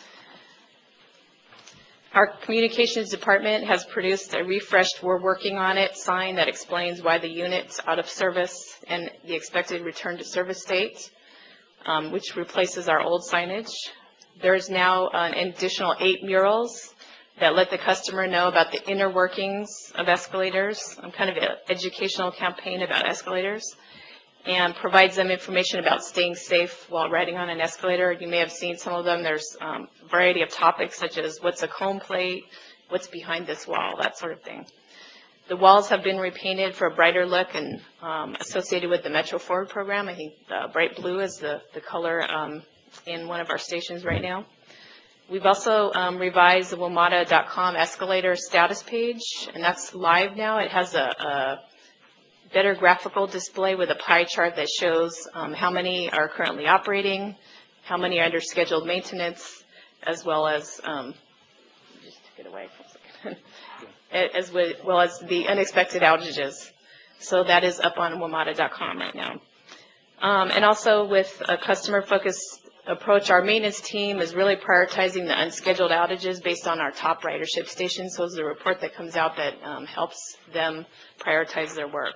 Our communications department has produced a refreshed "We're working on it" sign that explains why the unit's out of service and the expected return to service date, um, which replaces our old signage. There's now an additional eight murals that let the customer know about the inner workings of escalators, um, kind of an educational campaign about escalators. and provides them information about staying safe while riding on an escalator. You may have seen some of them. There's um, a variety of topics such as what's a cone plate, what's behind this wall, that sort of thing. The walls have been repainted for a brighter look and um, associated with the Metro Forward program. I think uh, bright blue is the, the color um, in one of our stations right now. We've also um, revised the WMATA dot com escalator status page, and that's live now. It has a, a better graphical display with a pie chart that shows um, how many are currently operating, how many are under scheduled maintenance, as well as, um, just took it away for a second, as well as the unexpected outages. So that is up on WMATA dot com right now. Um, and also with a customer-focused approach, our maintenance team is really prioritizing the unscheduled outages based on our top ridership stations. So it's a report that comes out that um, helps them prioritize their work.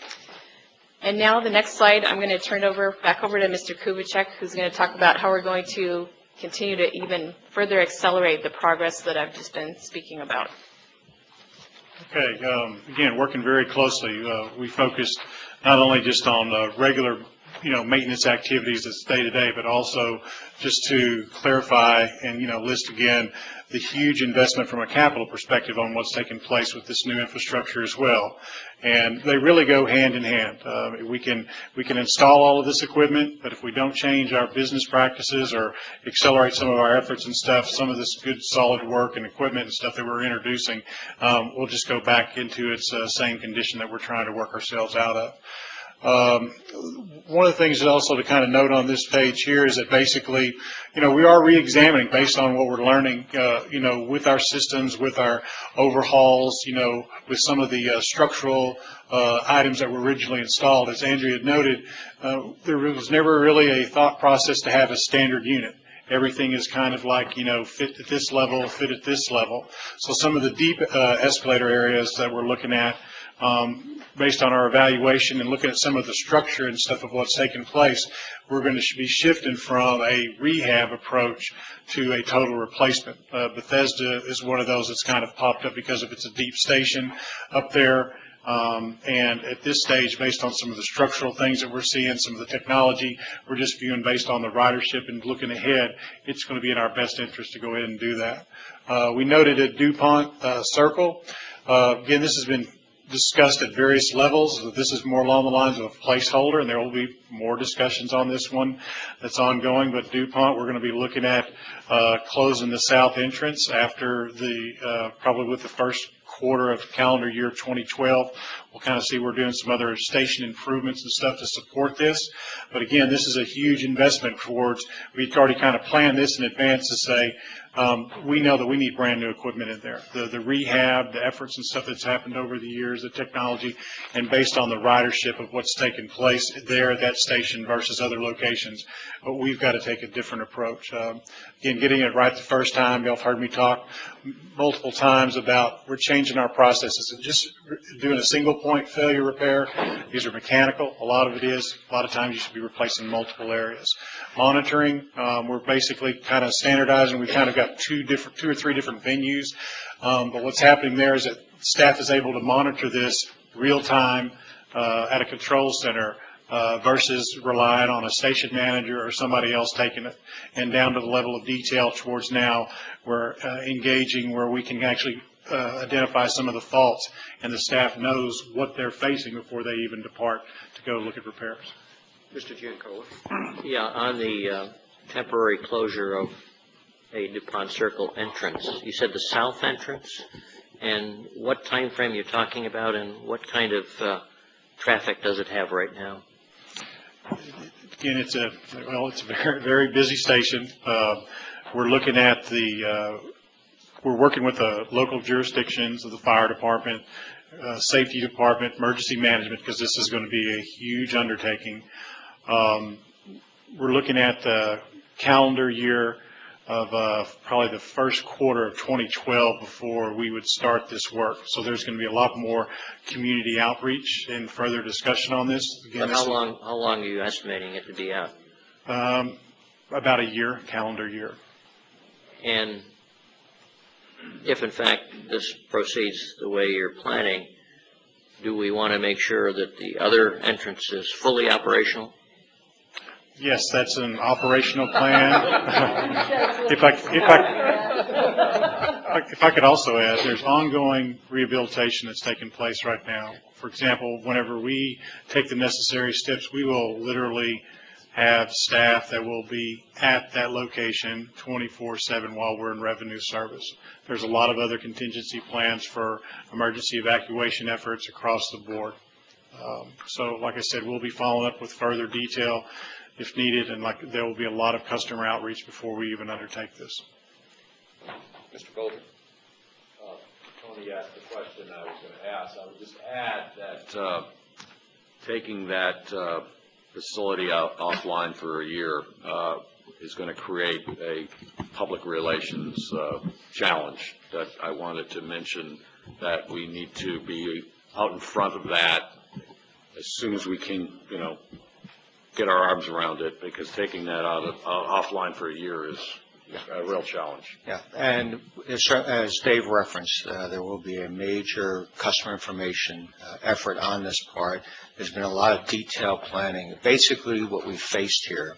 And now the next slide, I'm going to turn over back over to Mister Kubicek, who's going to talk about how we're going to continue to even further accelerate the progress that I've just been speaking about. Okay, um, again, working very closely. Uh, we focused not only just on uh, regular, you know, maintenance activities that's day to day, but also just to clarify and, you know, list again the huge investment from a capital perspective on what's taking place with this new infrastructure as well. And they really go hand in hand. Uh, we can we can install all of this equipment, but if we don't change our business practices or accelerate some of our efforts and stuff, some of this good solid work and equipment and stuff that we're introducing, um, we'll just go back into its uh, same condition that we're trying to work ourselves out of. Um, one of the things that also to kind of note on this page here is that basically, you know, we are re-examining based on what we're learning, uh, you know, with our systems, with our overhauls, you know, with some of the uh, structural uh, items that were originally installed. As Andrea had noted, uh, there was never really a thought process to have a standard unit. Everything is kind of like, you know, fit at this level, fit at this level. So some of the deep uh, escalator areas that we're looking at, um, based on our evaluation and looking at some of the structure and stuff of what's taken place, we're going to be shifting from a rehab approach to a total replacement. Uh, Bethesda is one of those that's kind of popped up because of it's a deep station up there. Um, and at this stage, based on some of the structural things that we're seeing, some of the technology, we're just viewing based on the ridership and looking ahead, it's going to be in our best interest to go ahead and do that. Uh, we noted at DuPont uh, Circle, uh, again, this has been discussed at various levels. This is more along the lines of a placeholder, and there will be more discussions on this one that's ongoing. But DuPont, we're going to be looking at uh, closing the south entrance after the, uh, probably with the first quarter of calendar year twenty twelve. We'll kind of see we're doing some other station improvements and stuff to support this. But again, this is a huge investment towards, we've already kind of planned this in advance to say, um, we know that we need brand new equipment in there. The, the rehab, the efforts and stuff that's happened over the years, the technology, and based on the ridership of what's taken place there at that station versus other locations, but we've got to take a different approach. Um, again, getting it right the first time, y'all have heard me talk multiple times about we're changing our processes and just doing a single point failure repair. These are mechanical. A lot of it is. A lot of times you should be replacing multiple areas. Monitoring, um, we're basically kind of standardizing. We've kind of got two different, two or three different venues. Um, but what's happening there is that staff is able to monitor this real time uh, at a control center uh, versus relying on a station manager or somebody else taking it, and down to the level of detail towards now we're uh, engaging where we can actually uh, identify some of the faults, and the staff knows what they're facing before they even depart to go look at repairs. Mister Giancola. Yeah, on the uh, temporary closure of a DuPont Circle entrance, you said the south entrance, and what time frame you're talking about, and what kind of uh, traffic does it have right now? Again, it's a well, it's a very very busy station. Uh, we're looking at the uh, we're working with the local jurisdictions of the fire department, uh, safety department, emergency management, because this is going to be a huge undertaking. Um, we're looking at the calendar year of uh, probably the first quarter of twenty twelve before we would start this work. So there's going to be a lot more community outreach and further discussion on this. Again, but this how long, how long are you estimating it to be out? Um, about a year, calendar year. And if in fact this proceeds the way you're planning, do we want to make sure that the other entrance is fully operational? Yes, that's an operational plan. If I, if I, if I could also add, there's ongoing rehabilitation that's taking place right now. For example, whenever we take the necessary steps, we will literally have staff that will be at that location twenty-four seven while we're in revenue service. There's a lot of other contingency plans for emergency evacuation efforts across the board. Um, so, like I said, we'll be following up with further detail if needed, and like there will be a lot of customer outreach before we even undertake this. Mister Golden? Uh, Tony asked the question I was going to ask. I would just add that uh, taking that uh, facility out offline for a year uh, is going to create a public relations uh, challenge that I wanted to mention, that we need to be out in front of that as soon as we can, you know, get our arms around it, because taking that out of, uh, offline for a year is a real challenge. Yeah, and as, as Dave referenced, uh, there will be a major customer information uh, effort on this part. There's been a lot of detailed planning. Basically, what we faced here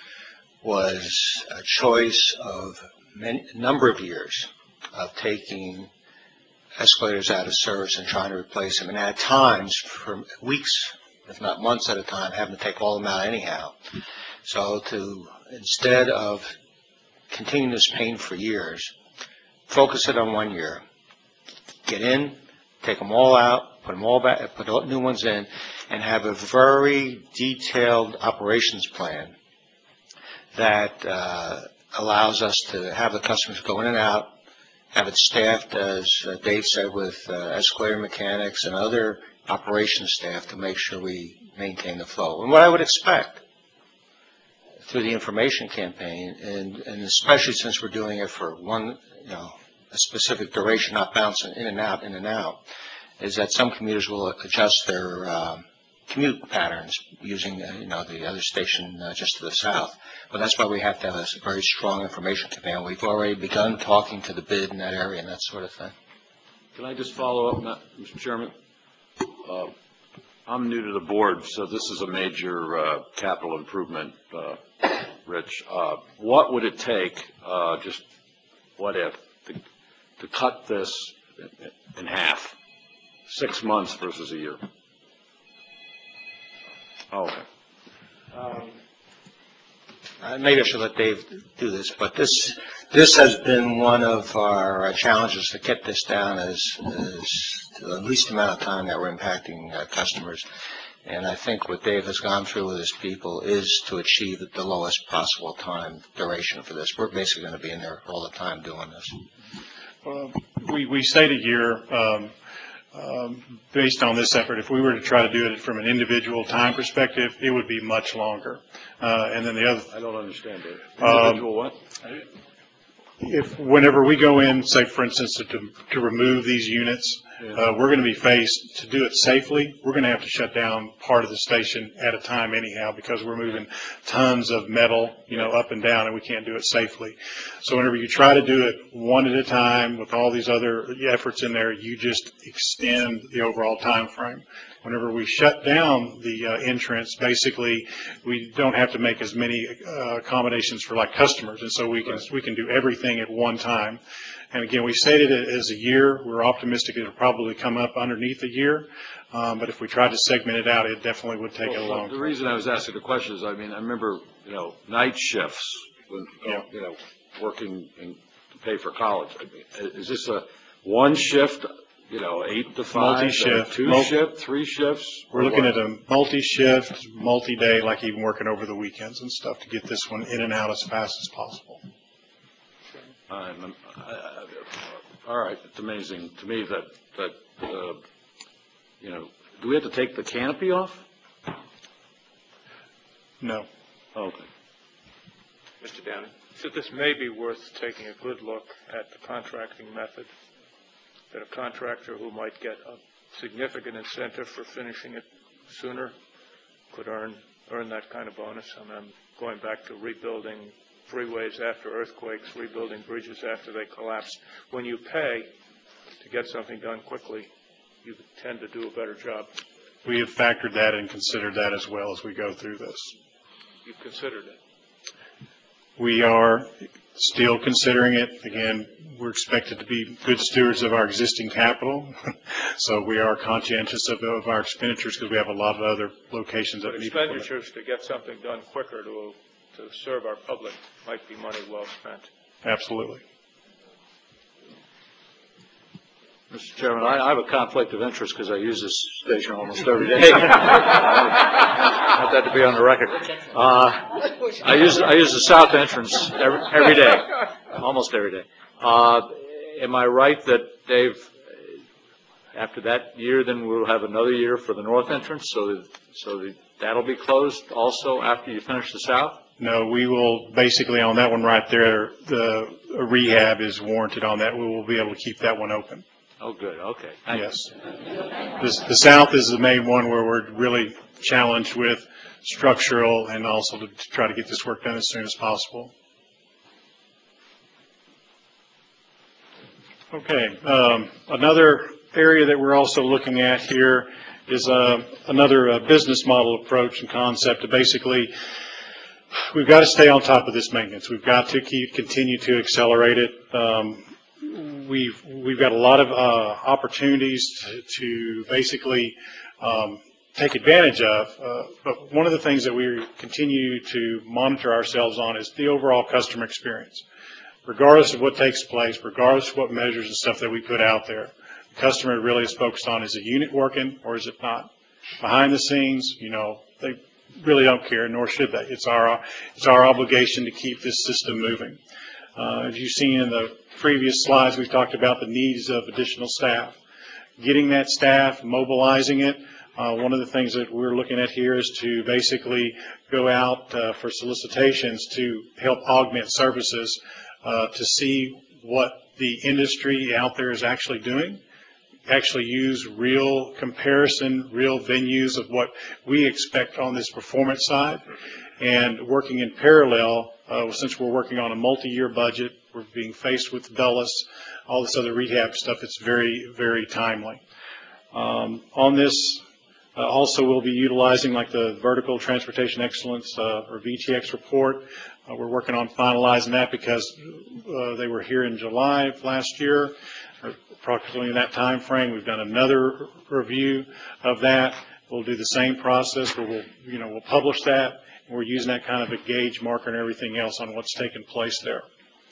was a choice of many, a number of years of taking escalators out of service and trying to replace them, and at times, for weeks, if not months at a time, having to take all of them out anyhow. So to, instead of continuing this pain for years, focus it on one year. Get in, take them all out, put them all back, put new ones in, and have a very detailed operations plan that uh, allows us to have the customers go in and out, have it staffed, as uh, Dave said, with uh, escalator mechanics and other operations staff to make sure we maintain the flow. And what I would expect through the information campaign, and, and especially since we're doing it for one, you know, a specific duration, not bouncing in and out, in and out, is that some commuters will adjust their um, commute patterns using, uh, you know, the other station uh, just to the south. But that's why we have to have a very strong information campaign. We've already begun talking to the bid in that area and that sort of thing. Can I just follow up, Mister Chairman? Uh, I'm new to the board, so this is a major uh, capital improvement, uh, Rich. Uh, what would it take, uh, just what if, to, to cut this in half? Six months versus a year. Oh, okay. Um, uh, maybe I should let Dave do this, but this this has been one of our uh, challenges to get this down as, as to the least amount of time that we're impacting uh, customers. And I think what Dave has gone through with his people is to achieve the lowest possible time duration for this. We're basically going to be in there all the time doing this. Well, we, we stayed a year um, um, based on this effort. If we were to try to do it from an individual time perspective, it would be much longer. Uh, and then the other... I don't understand it. Um, Individual what? If whenever we go in, say, for instance, to, to remove these units, Yeah. uh, we're going to be faced, to do it safely, we're going to have to shut down part of the station at a time anyhow, because we're moving tons of metal, you know, up and down, and we can't do it safely. So whenever you try to do it one at a time with all these other efforts in there, you just extend the overall time frame. Whenever we shut down the uh, entrance, basically, we don't have to make as many uh, accommodations for like customers, and so we can we can do everything at one time. And again, we stated it as a year. We're optimistic it'll probably come up underneath a year, um, but if we tried to segment it out, it definitely would take Well, a long the time. reason I was asking the question is, I mean, I remember, you know, night shifts, when, Yeah. you know, working and to pay for college. I mean, is this a one shift, you know, eight to five? Multi-shift. Two Mul- shift, three shifts? We're looking at a multi-shift, multi-day, like even working over the weekends and stuff to get this one in and out as fast as possible. Um, I- I- all right, it's amazing to me that, that, uh, you know, do we have to take the canopy off? No. Okay. Mister Downey? So this may be worth taking a good look at the contracting method, that a contractor who might get a significant incentive for finishing it sooner could earn, earn that kind of bonus. And I'm going back to rebuilding freeways after earthquakes, rebuilding bridges after they collapse. When you pay to get something done quickly, you tend to do a better job. We have factored that and considered that as well as we go through this. You've considered it. We are still considering it. Again, we're expected to be good stewards of our existing capital, so we are conscientious of, of our expenditures because we have a lot of other locations that But need expenditures to get something done quicker to, to serve our public might be money well spent. Absolutely. Mister Chairman, I I have a conflict of interest because I use this station almost every day. Want that to be on the record. Uh, I use I use the south entrance every, every day, almost every day. Uh, am I right that Dave, after that year, then we'll have another year for the north entrance, so that, so that that'll be closed also after you finish the south? No, we will basically on that one right there, the rehab is warranted on that. We will be able to keep that one open. Oh, good. Okay. Thank Yes. This, the south is the main one where we're really challenged with structural and also to try to get this work done as soon as possible. Okay. Um, another area that we're also looking at here is uh, another uh, business model approach and concept. Basically, we've got to stay on top of this maintenance. We've got to keep continue to accelerate it. Um, We've we've got a lot of uh, opportunities to, to basically um, take advantage of, uh, but one of the things that we continue to monitor ourselves on is the overall customer experience. Regardless of what takes place, regardless of what measures and stuff that we put out there, the customer really is focused on, is the unit working or is it not? Behind the scenes, you know, they really don't care, nor should they. It's our it's our obligation to keep this system moving. Uh, as you've seen in the previous slides, we've talked about the needs of additional staff. Getting that staff, mobilizing it. Uh, one of the things that we're looking at here is to basically go out uh, for solicitations to help augment services uh, to see what the industry out there is actually doing. Actually use real comparison, real venues of what we expect on this performance side. And working in parallel, uh, since we're working on a multi-year budget, we're being faced with Dulles, all this other rehab stuff, it's very, very timely. Um, on this, uh, also we'll be utilizing like the Vertical Transportation Excellence, uh, or V T X report. Uh, we're working on finalizing that because uh, they were here in July of last year, or approximately in that time frame. We've done another review of that. We'll do the same process where we'll, you know, we'll publish that. We're using that kind of a gauge marker and everything else on what's taken place there.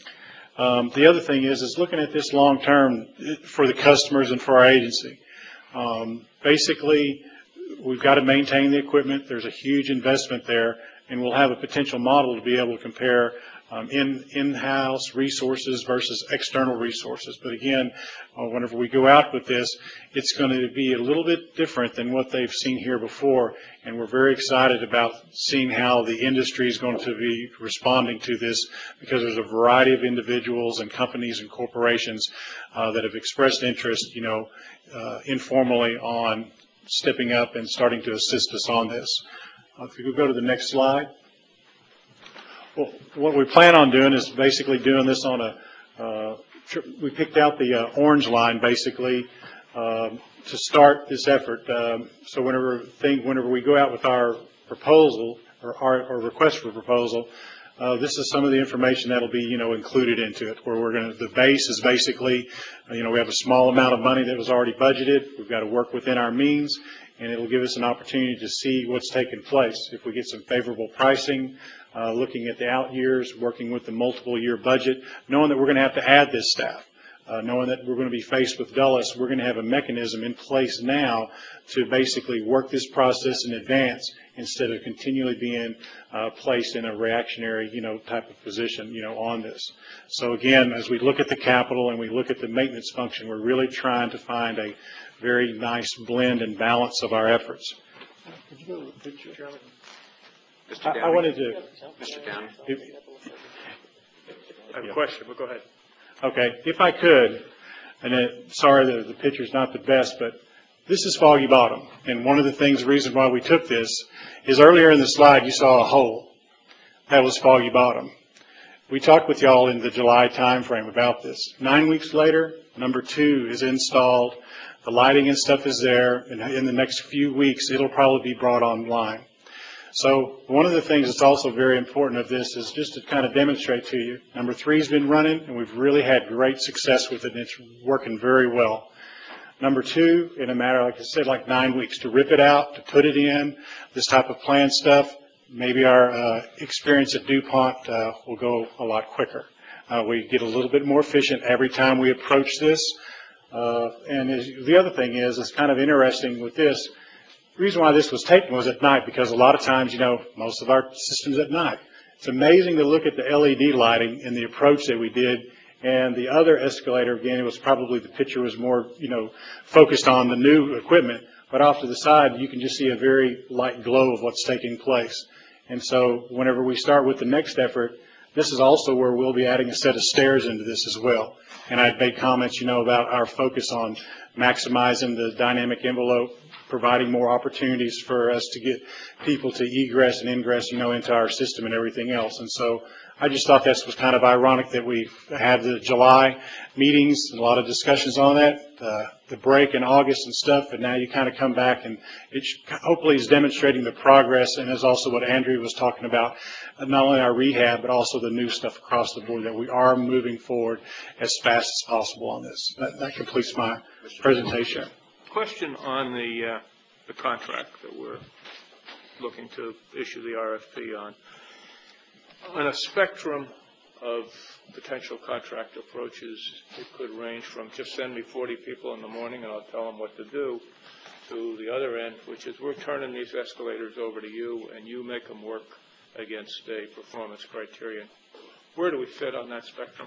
Um, the other thing is, is looking at this long term for the customers and for our agency. Um, basically, we've got to maintain the equipment. There's a huge investment there, and we'll have a potential model to be able to compare um, in, in-house resources versus external resources. But again, uh, whenever we go out with this, it's going to be a little bit different than what they've seen here before, and we're very excited about seeing how the industry is going to be responding to this, because there's a variety of individuals and companies and corporations uh, that have expressed interest, you know, uh, informally on stepping up and starting to assist us on this. Uh, if you could go to the next slide. Well, what we plan on doing is basically doing this on a, uh, we picked out the uh, orange line basically um, to start this effort. Um, so whenever think, whenever we go out with our proposal or our, our request for proposal, uh, this is some of the information that'll be, you know, included into it, where we're going to, the base is basically, uh, you know, we have a small amount of money that was already budgeted. We've got to work within our means, and it'll give us an opportunity to see what's taken place. If we get some favorable pricing, Uh, looking at the out years, working with the multiple year budget, knowing that we're going to have to add this staff, uh, knowing that we're going to be faced with Dulles, we're going to have a mechanism in place now to basically work this process in advance instead of continually being uh, placed in a reactionary, you know, type of position, you know, on this. So again, as we look at the capital and we look at the maintenance function, we're really trying to find a very nice blend and balance of our efforts. Could you go to the picture, Charlie? Mister I, I wanted to. Mister Downey. If, I have a question, but go ahead. Okay, if I could, and it, sorry that the picture's not the best, but this is Foggy Bottom, and one of the things, the reason why we took this is earlier in the slide you saw a hole. That was Foggy Bottom. We talked with y'all in the July time frame about this. Nine weeks later, number two is installed. The lighting and stuff is there, and in the next few weeks, it'll probably be brought online. So one of the things that's also very important of this is just to kind of demonstrate to you, number three's been running, and we've really had great success with it, and it's working very well. Number two, in a matter, like I said, like nine weeks, to rip it out, to put it in, this type of plan stuff, maybe our uh, experience at DuPont uh, will go a lot quicker. Uh, we get a little bit more efficient every time we approach this. Uh, and as, the other thing is, it's kind of interesting with this. The reason why this was taken was at night, because a lot of times, you know, most of our systems at night. It's amazing to look at the L E D lighting and the approach that we did. And the other escalator, again, it was probably the picture was more, you know, focused on the new equipment. But off to the side, you can just see a very light glow of what's taking place. And so whenever we start with the next effort, this is also where we'll be adding a set of stairs into this as well. And I'd made comments, you know, about our focus on maximizing the dynamic envelope, providing more opportunities for us to get people to egress and ingress, you know, into our system and everything else. And so I just thought this was kind of ironic that we had the July meetings, and a lot of discussions on that, uh, the break in August and stuff, and now you kind of come back, and it hopefully is demonstrating the progress, and is also what Andrea was talking about, uh, not only our rehab, but also the new stuff across the board, that we are moving forward as fast as possible on this. That, that completes my presentation. Question on the, uh, the contract that we're looking to issue the R F P on. On a spectrum of potential contract approaches, it could range from just send me forty people in the morning and I'll tell them what to do, to the other end, which is we're turning these escalators over to you and you make them work against a performance criterion. Where do we fit on that spectrum?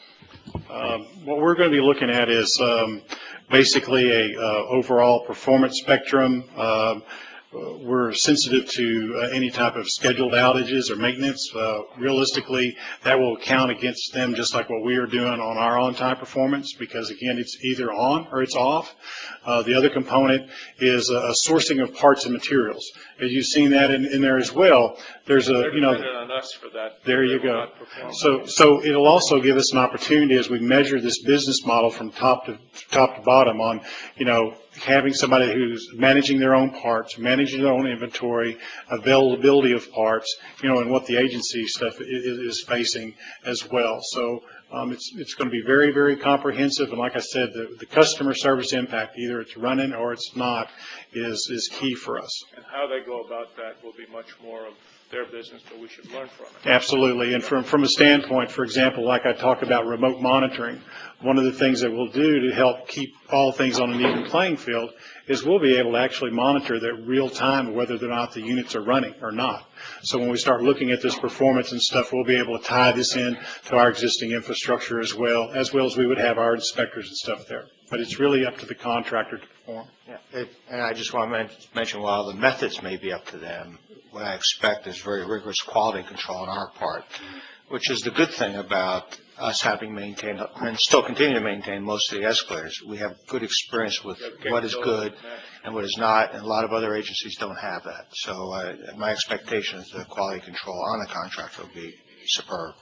Um, what we're going to be looking at is um, basically a uh, overall performance spectrum. Um, We're sensitive to uh, any type of scheduled outages or maintenance. Uh, realistically, that will count against them just like what we are doing on our on-time performance, because, again, it's either on or it's off. Uh, the other component is a, a sourcing of parts and materials. As you've seen that in, in there as well, there's a, They're you know, dependent on us for that. there you go. So, so it'll also give us an opportunity as we measure this business model from top to top to bottom on, you know, having somebody who's managing their own parts, managing their own inventory, availability of parts, you know, and what the agency stuff is, is facing as well. So um, it's it's going to be very, very comprehensive. And like I said, the, the customer service impact, either it's running or it's not, is is key for us. And how they go about that will be much more of their business, but we should learn from it. Absolutely. And from, from a standpoint, for example, like I talk about remote monitoring, one of the things that we'll do to help keep all things on an even playing field is we'll be able to actually monitor that real time whether or not the units are running or not. So when we start looking at this performance and stuff, we'll be able to tie this in to our existing infrastructure as well, as well as we would have our inspectors and stuff there. But it's really up to the contractor to perform. Yeah, it, and I just want to men- mention, while the methods may be up to them, what I expect is very rigorous quality control on our part, which is the good thing about us having maintained and still continue to maintain most of the escalators. We have good experience with what is good and what is not, and a lot of other agencies don't have that. So uh, my expectation is the quality control on the contract will be superb.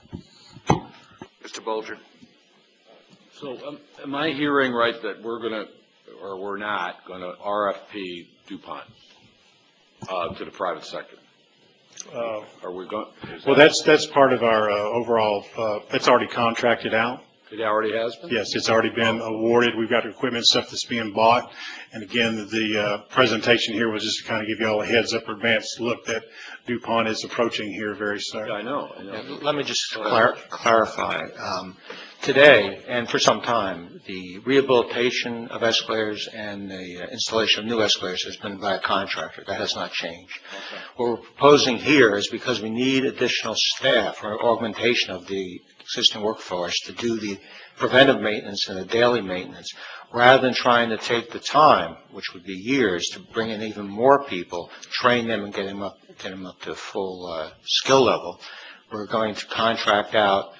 Mister Bolger. So um, am I hearing right that we're going to, or we're not, going to R F P DuPont uh, to the private sector? Uh, Are we going? Well, that's that's part of our uh, overall. Uh, that's already contracted out. It already has been? Yes, it's already been awarded. We've got equipment stuff that's being bought. And again, the uh, presentation here was just to kind of give you all a heads up or advanced look that DuPont is approaching here very soon. Yeah, I know. I know. Yeah, let me just clar- clarify. Um, today, and for some time, the rehabilitation of escalators and the uh, installation of new escalators has been by a contractor. That has not changed. Okay. What we're proposing here is because we need additional staff or augmentation of the existing workforce to do the preventive maintenance and the daily maintenance, rather than trying to take the time, which would be years, to bring in even more people, train them and get them up, get them up to full uh, skill level. We're going to contract out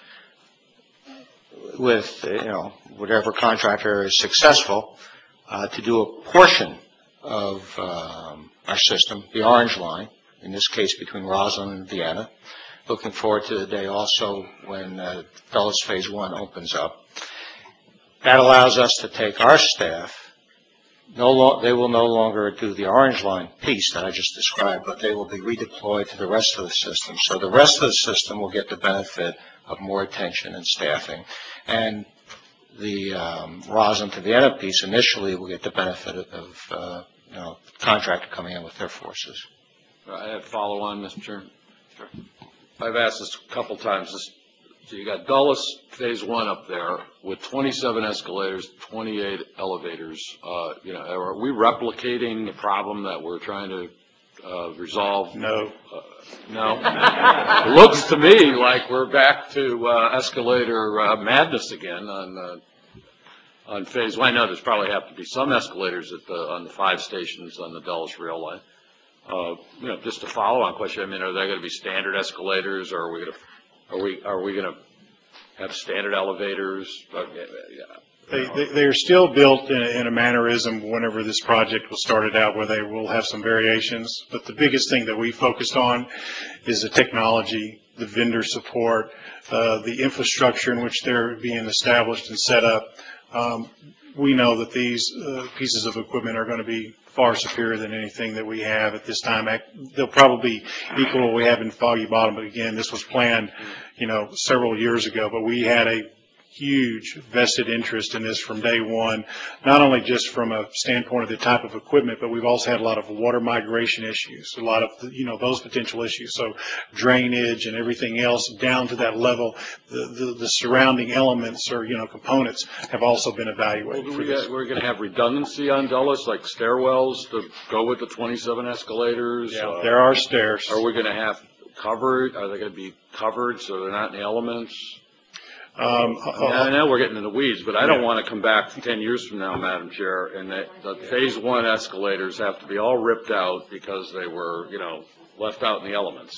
with, you know, whatever contractor is successful uh, to do a portion of um, our system, the orange line, in this case between Roslyn and Vienna. Looking forward to the day also when uh, Dulles Phase One opens up. That allows us to take our staff no lo, they will no longer do the orange line piece that I just described, but they will be redeployed to the rest of the system. So the rest of the system will get the benefit of more attention and staffing. And the um, Roslyn to Vienna piece initially will get the benefit of, of uh, you know, contractor coming in with their forces. I have follow on, Mister Chairman. Sure. I've asked this a couple times. This, so you got Dulles Phase One up there with twenty-seven escalators, twenty-eight elevators. Uh, you know, are we replicating the problem that we're trying to uh, resolve? No. Uh, no. It looks to me like we're back to uh, escalator uh, madness again on uh, on Phase One. I know there's probably have to be some escalators at the on the five stations on the Dulles rail line. Uh, you know, just a follow-on question. I mean, are they going to be standard escalators, or are we going to Are we are we going to have standard elevators? Uh, yeah, yeah. They, they, they are still built in a, in a mannerism whenever this project was started out, where they will have some variations. But the biggest thing that we focused on is the technology, the vendor support, uh, the infrastructure in which they're being established and set up. Um, we know that these uh, pieces of equipment are going to be far superior than anything that we have at this time. They'll probably equal what we have in Foggy Bottom, but again, this was planned, you know, several years ago, but we had a huge vested interest in this from day one, not only just from a standpoint of the type of equipment, but we've also had a lot of water migration issues, a lot of, you know, those potential issues. So drainage and everything else down to that level, the, the, the surrounding elements or, you know, components have also been evaluated. Well, for we this. get, we're going to have redundancy on Dulles, like stairwells to go with the twenty-seven escalators. Yeah, uh, there are stairs. Are we going to have covered? Are they going to be covered so they're not in the elements? Um, I, mean, I know we're getting in the weeds, but I don't yeah. want to come back ten years from now, Madam Chair, and that the Phase One escalators have to be all ripped out because they were, you know, left out in the elements.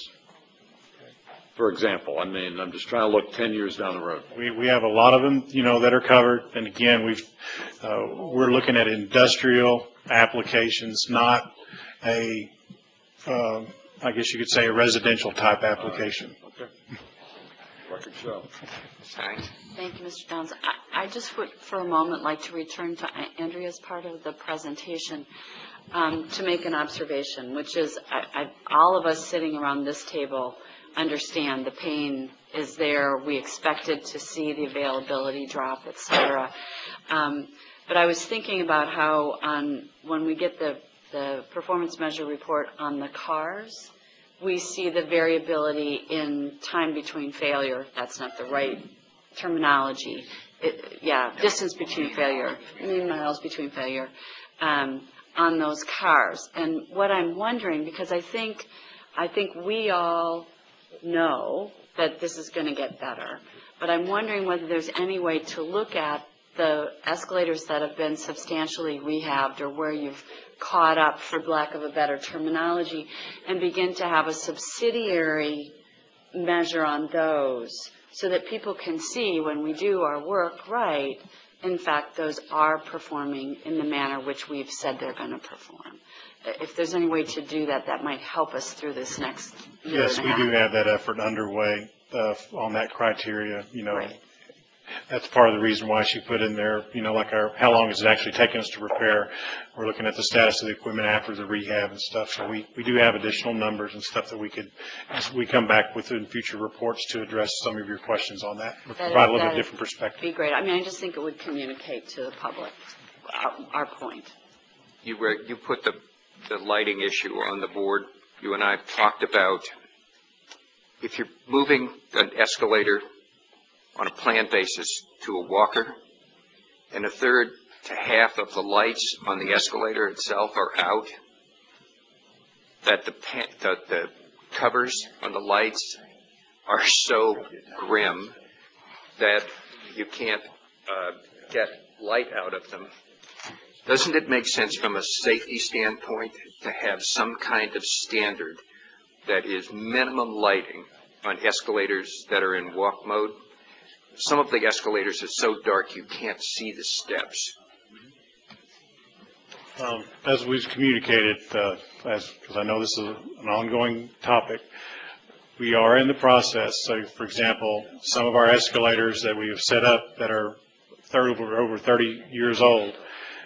For example, I mean, I'm just trying to look ten years down the road. We, we have a lot of them, you know, that are covered. And again, we've, uh, we're looking at industrial applications, not a, uh, I guess you could say a residential type application. Okay. Record show. Thank you, Mister Downs. I, I just would, for a moment, like to return to Andrea's part of the presentation um, to make an observation, which is I, I, all of us sitting around this table understand the pain is there. We expected to see the availability drop, et cetera. Um, but I was thinking about how on when we get the, the performance measure report on the cars, we see the variability in time between failure. That's not the right terminology. It, yeah, distance between failure, mean miles between failure um, on those cars. And what I'm wondering, because I think, I think we all know that this is going to get better, but I'm wondering whether there's any way to look at the escalators that have been substantially rehabbed or where you've caught up, for lack of a better terminology, and begin to have a subsidiary measure on those so that people can see when we do our work right, in fact, those are performing in the manner which we've said they're going to perform. If there's any way to do that, that might help us through this next year Yes, and a we half. do have that effort underway uh, on that criteria, you know. Right. That's part of the reason why she put in there, you know, like our, how long is it actually taking us to repair? We're looking at the status of the equipment after the rehab and stuff. So we, we do have additional numbers and stuff that we could, as we come back with in future reports to address some of your questions on that. We'll That provide a is- little bit that different perspective. Be great. I mean, I just think it would communicate to the public our, our point. You were, you put the, the lighting issue on the board. You and I have talked about if you're moving an escalator on a planned basis to a walker, and a third to half of the lights on the escalator itself are out, that the, pa- the, the covers on the lights are so grim that you can't uh, get light out of them. Doesn't it make sense from a safety standpoint to have some kind of standard that is minimum lighting on escalators that are in walk mode? Some of the escalators are so dark you can't see the steps. Um, as we've communicated, uh, as, because I know this is an ongoing topic, we are in the process. So, for example, some of our escalators that we have set up that are thirty, over, over thirty years old,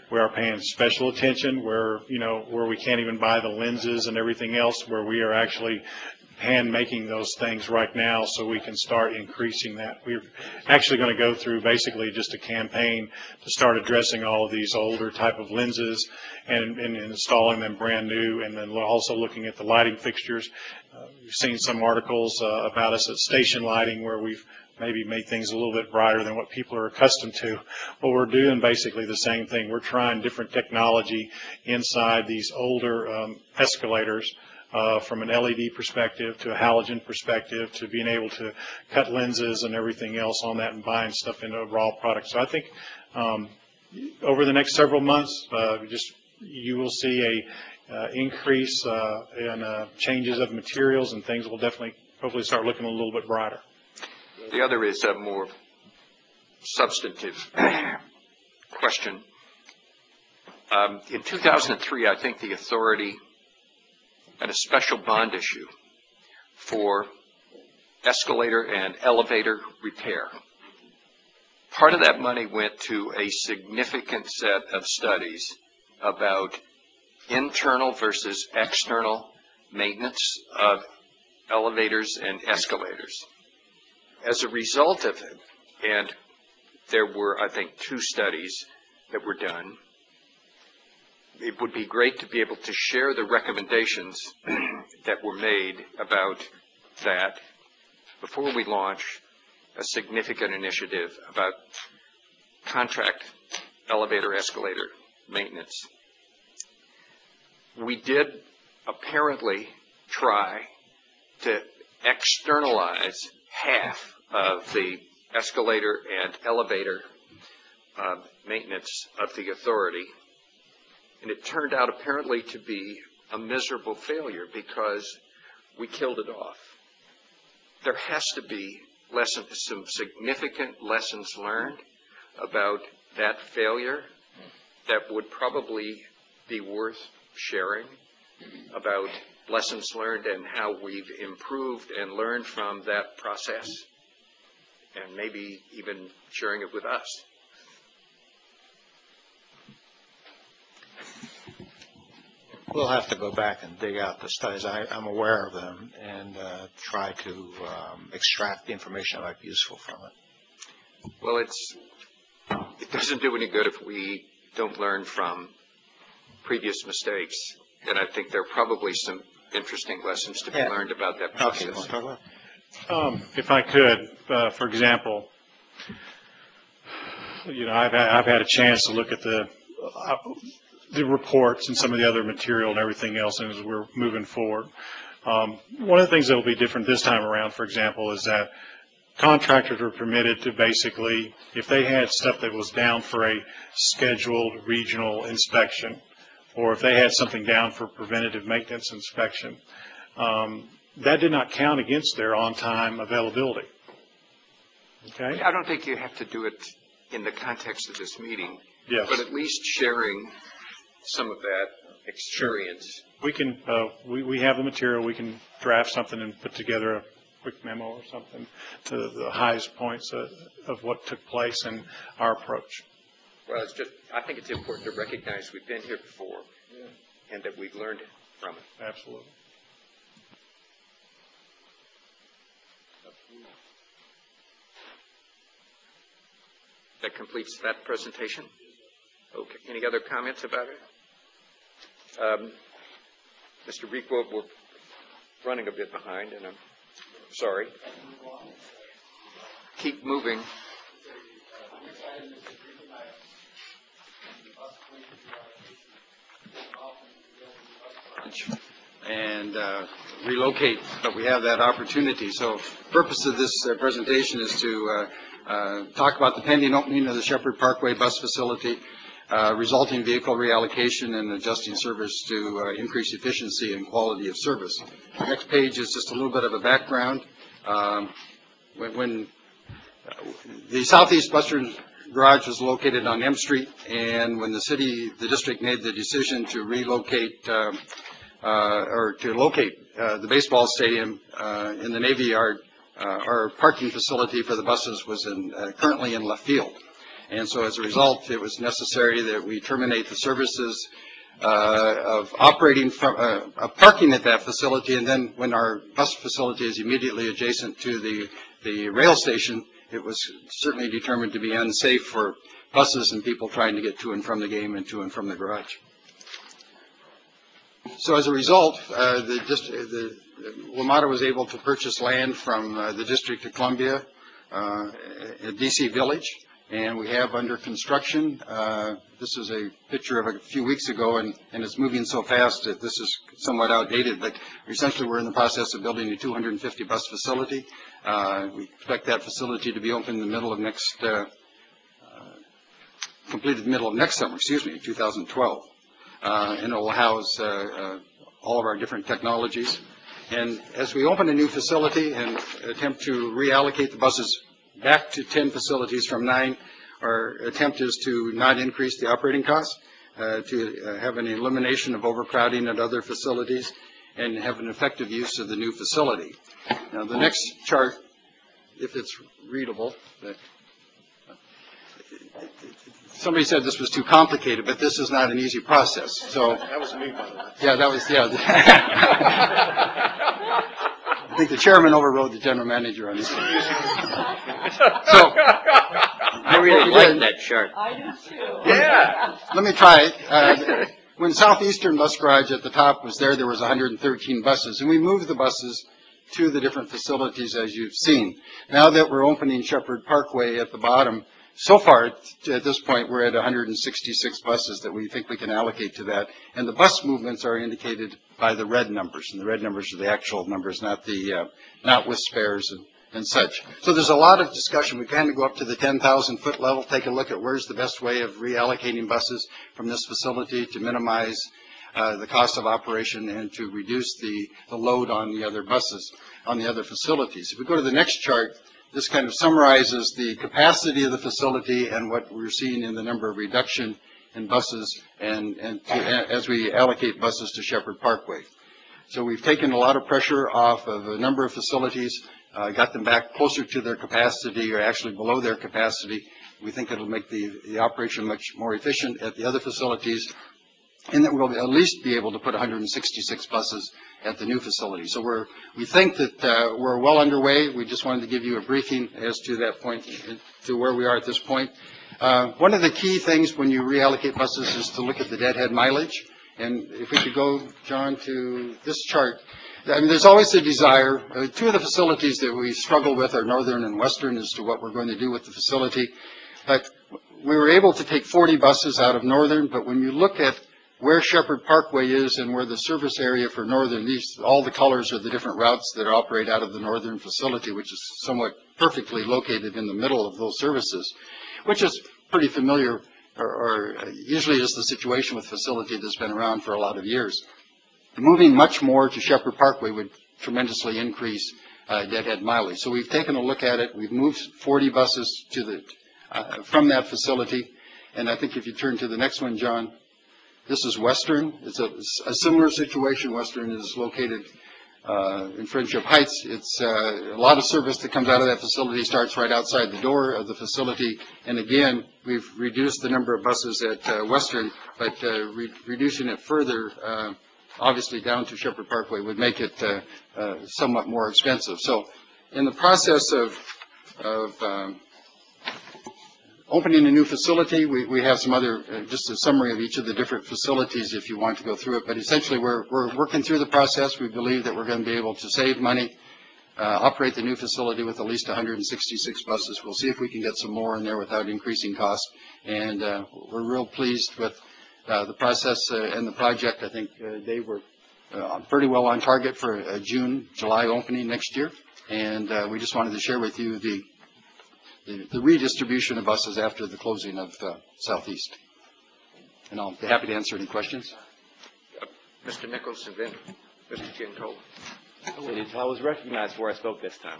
we are paying special attention where, you know, where we can't even buy the lenses and everything else, where we are actually hand making those things right now so we can start increasing that. We're actually going to go through basically just a campaign to start addressing all of these older type of lenses and, and installing them brand new, and then also looking at the lighting fixtures. Uh, we've seen some articles uh, about us at station lighting where we've maybe made things a little bit brighter than what people are accustomed to. Well, we're doing basically the same thing. We're trying different technology inside these older um, escalators, Uh, from an L E D perspective to a halogen perspective to being able to cut lenses and everything else on that and buying stuff into a raw product. So I think um, over the next several months, uh, just you will see a uh, increase uh, in uh, changes of materials, and things will definitely hopefully start looking a little bit brighter. The other is a more substantive question. Um, in two thousand three, I think the authority and a special bond issue for escalator and elevator repair. Part of that money went to a significant set of studies about internal versus external maintenance of elevators and escalators. As a result of it, and there were, I think, two studies that were done, it would be great to be able to share the recommendations that were made about that before we launch a significant initiative about contract elevator escalator maintenance. We did apparently try to externalize half of the escalator and elevator uh, maintenance of the authority. And it turned out apparently to be a miserable failure because we killed it off. There has to be lessons, some significant lessons learned about that failure that would probably be worth sharing, about lessons learned and how we've improved and learned from that process, and maybe even sharing it with us. We'll have to go back and dig out the studies. I, I'm aware of them, and uh, try to um, extract the information that might be useful from it. Well, it's, it doesn't do any good if we don't learn from previous mistakes. And I think there are probably some interesting lessons to be Yeah. learned about that process. Okay, want to talk about it? Um, if I could, uh, for example, you know, I've, I've had a chance to look at the uh, the reports and some of the other material and everything else as we're moving forward. Um, one of the things that will be different this time around, for example, is that contractors are permitted to basically, if they had stuff that was down for a scheduled regional inspection, or if they had something down for preventative maintenance inspection, um, that did not count against their on-time availability. Okay? I don't think you have to do it in the context of this meeting, Yes. but at least sharing some of that experience. We can, uh, we, we have the material, we can draft something and put together a quick memo or something to the highest points of, of what took place in our approach. Well, it's just, I think it's important to recognize we've been here before, yeah, and that we've learned from it. Absolutely. That completes that presentation. Okay. Any other comments about it? Um, Mister Requa, we're running a bit behind, and I'm sorry. Keep moving. And uh, relocate, but we have that opportunity. So the purpose of this uh, presentation is to uh, uh, talk about the pending opening of the Shepherd Parkway bus facility, uh, resulting vehicle reallocation and adjusting service to uh, increase efficiency and quality of service. The next page is just a little bit of a background. Um, when, when uh, the Southeast Western Garage was located on M Street, and when the city, the district made the decision to relocate um, Uh, or to locate uh, the baseball stadium uh, in the Navy Yard, uh, our parking facility for the buses was in, uh, currently in left field. And so as a result, it was necessary that we terminate the services uh, of operating from, uh, of parking at that facility, and then when our bus facility is immediately adjacent to the, the rail station, it was certainly determined to be unsafe for buses and people trying to get to and from the game and to and from the garage. So as a result, uh, the, the, WMATA was able to purchase land from uh, the District of Columbia uh, at D C Village, and we have under construction, uh, this is a picture of a few weeks ago, and, and it's moving so fast that this is somewhat outdated, but essentially we're in the process of building a two hundred fifty bus facility. Uh, we expect that facility to be open in the middle of next, uh, uh, completed the middle of next summer, excuse me, two thousand twelve. Uh, and it will house uh, uh, all of our different technologies. And as we open a new facility and attempt to reallocate the buses back to ten facilities from nine, our attempt is to not increase the operating costs, uh, to uh, have an elimination of overcrowding at other facilities, and have an effective use of the new facility. Now, the next chart, if it's readable, uh, somebody said this was too complicated, but this is not an easy process. So That was me, by the way. yeah, that was yeah. I think the chairman overrode the general manager on this. So I really like that chart. I do too. Yeah. Let me try it. Uh, when Southeastern Bus Garage at the top was there, there was one hundred thirteen buses, and we moved the buses to the different facilities as you've seen. Now that we're opening Shepherd Parkway at the bottom, so far at this point we're at one hundred sixty-six buses that we think we can allocate to that, and the bus movements are indicated by the red numbers, and the red numbers are the actual numbers, not the uh, not with spares and, and such. So there's a lot of discussion. We kind of go up to the ten thousand foot level, take a look at where's the best way of reallocating buses from this facility to minimize uh, the cost of operation and to reduce the, the load on the other buses, on the other facilities. If we go to the next chart, this kind of summarizes the capacity of the facility and what we're seeing in the number of reduction in buses and, and to, as we allocate buses to Shepherd Parkway. So we've taken a lot of pressure off of a number of facilities, uh, got them back closer to their capacity or actually below their capacity. We think it'll make the, the operation much more efficient at the other facilities, and that we'll at least be able to put one hundred sixty-six buses at the new facility. So we're, we think that uh, we're well underway. We just wanted to give you a briefing as to that point, to where we are at this point. Uh, one of the key things when you reallocate buses is to look at the deadhead mileage. And if we could go, John, to this chart. I mean, there's always a desire. Uh, two of the facilities that we struggle with are Northern and Western as to what we're going to do with the facility. But we were able to take forty buses out of Northern, but when you look at where Shepherd Parkway is and where the service area for Northern, these, all the colors are the different routes that operate out of the Northern facility, which is somewhat perfectly located in the middle of those services, which is pretty familiar, or, or usually is the situation with facility that's been around for a lot of years. Moving much more to Shepherd Parkway would tremendously increase uh, deadhead mileage. So we've taken a look at it. We've moved forty buses to the, uh, from that facility. And I think if you turn to the next one, John, this is Western. It's a, a similar situation. Western is located uh, in Friendship Heights. It's uh, a lot of service that comes out of that facility starts right outside the door of the facility. And again, we've reduced the number of buses at uh, Western, but uh, re reducing it further, uh, obviously down to Shepherd Parkway, would make it uh, uh, somewhat more expensive. So in the process of, of um, opening a new facility, we, we have some other, uh, just a summary of each of the different facilities if you want to go through it. But essentially, we're, we're working through the process. We believe that we're going to be able to save money, uh, operate the new facility with at least one hundred sixty-six buses. We'll see if we can get some more in there without increasing costs. And uh, we're real pleased with uh, the process uh, and the project. I think uh, they were uh, pretty well on target for a June, July opening next year. And uh, we just wanted to share with you the The, the redistribution of buses after the closing of uh, Southeast. And I'll be happy to answer any questions. Mister Nichols and then Mister Giancola. I was recognized before I spoke this time.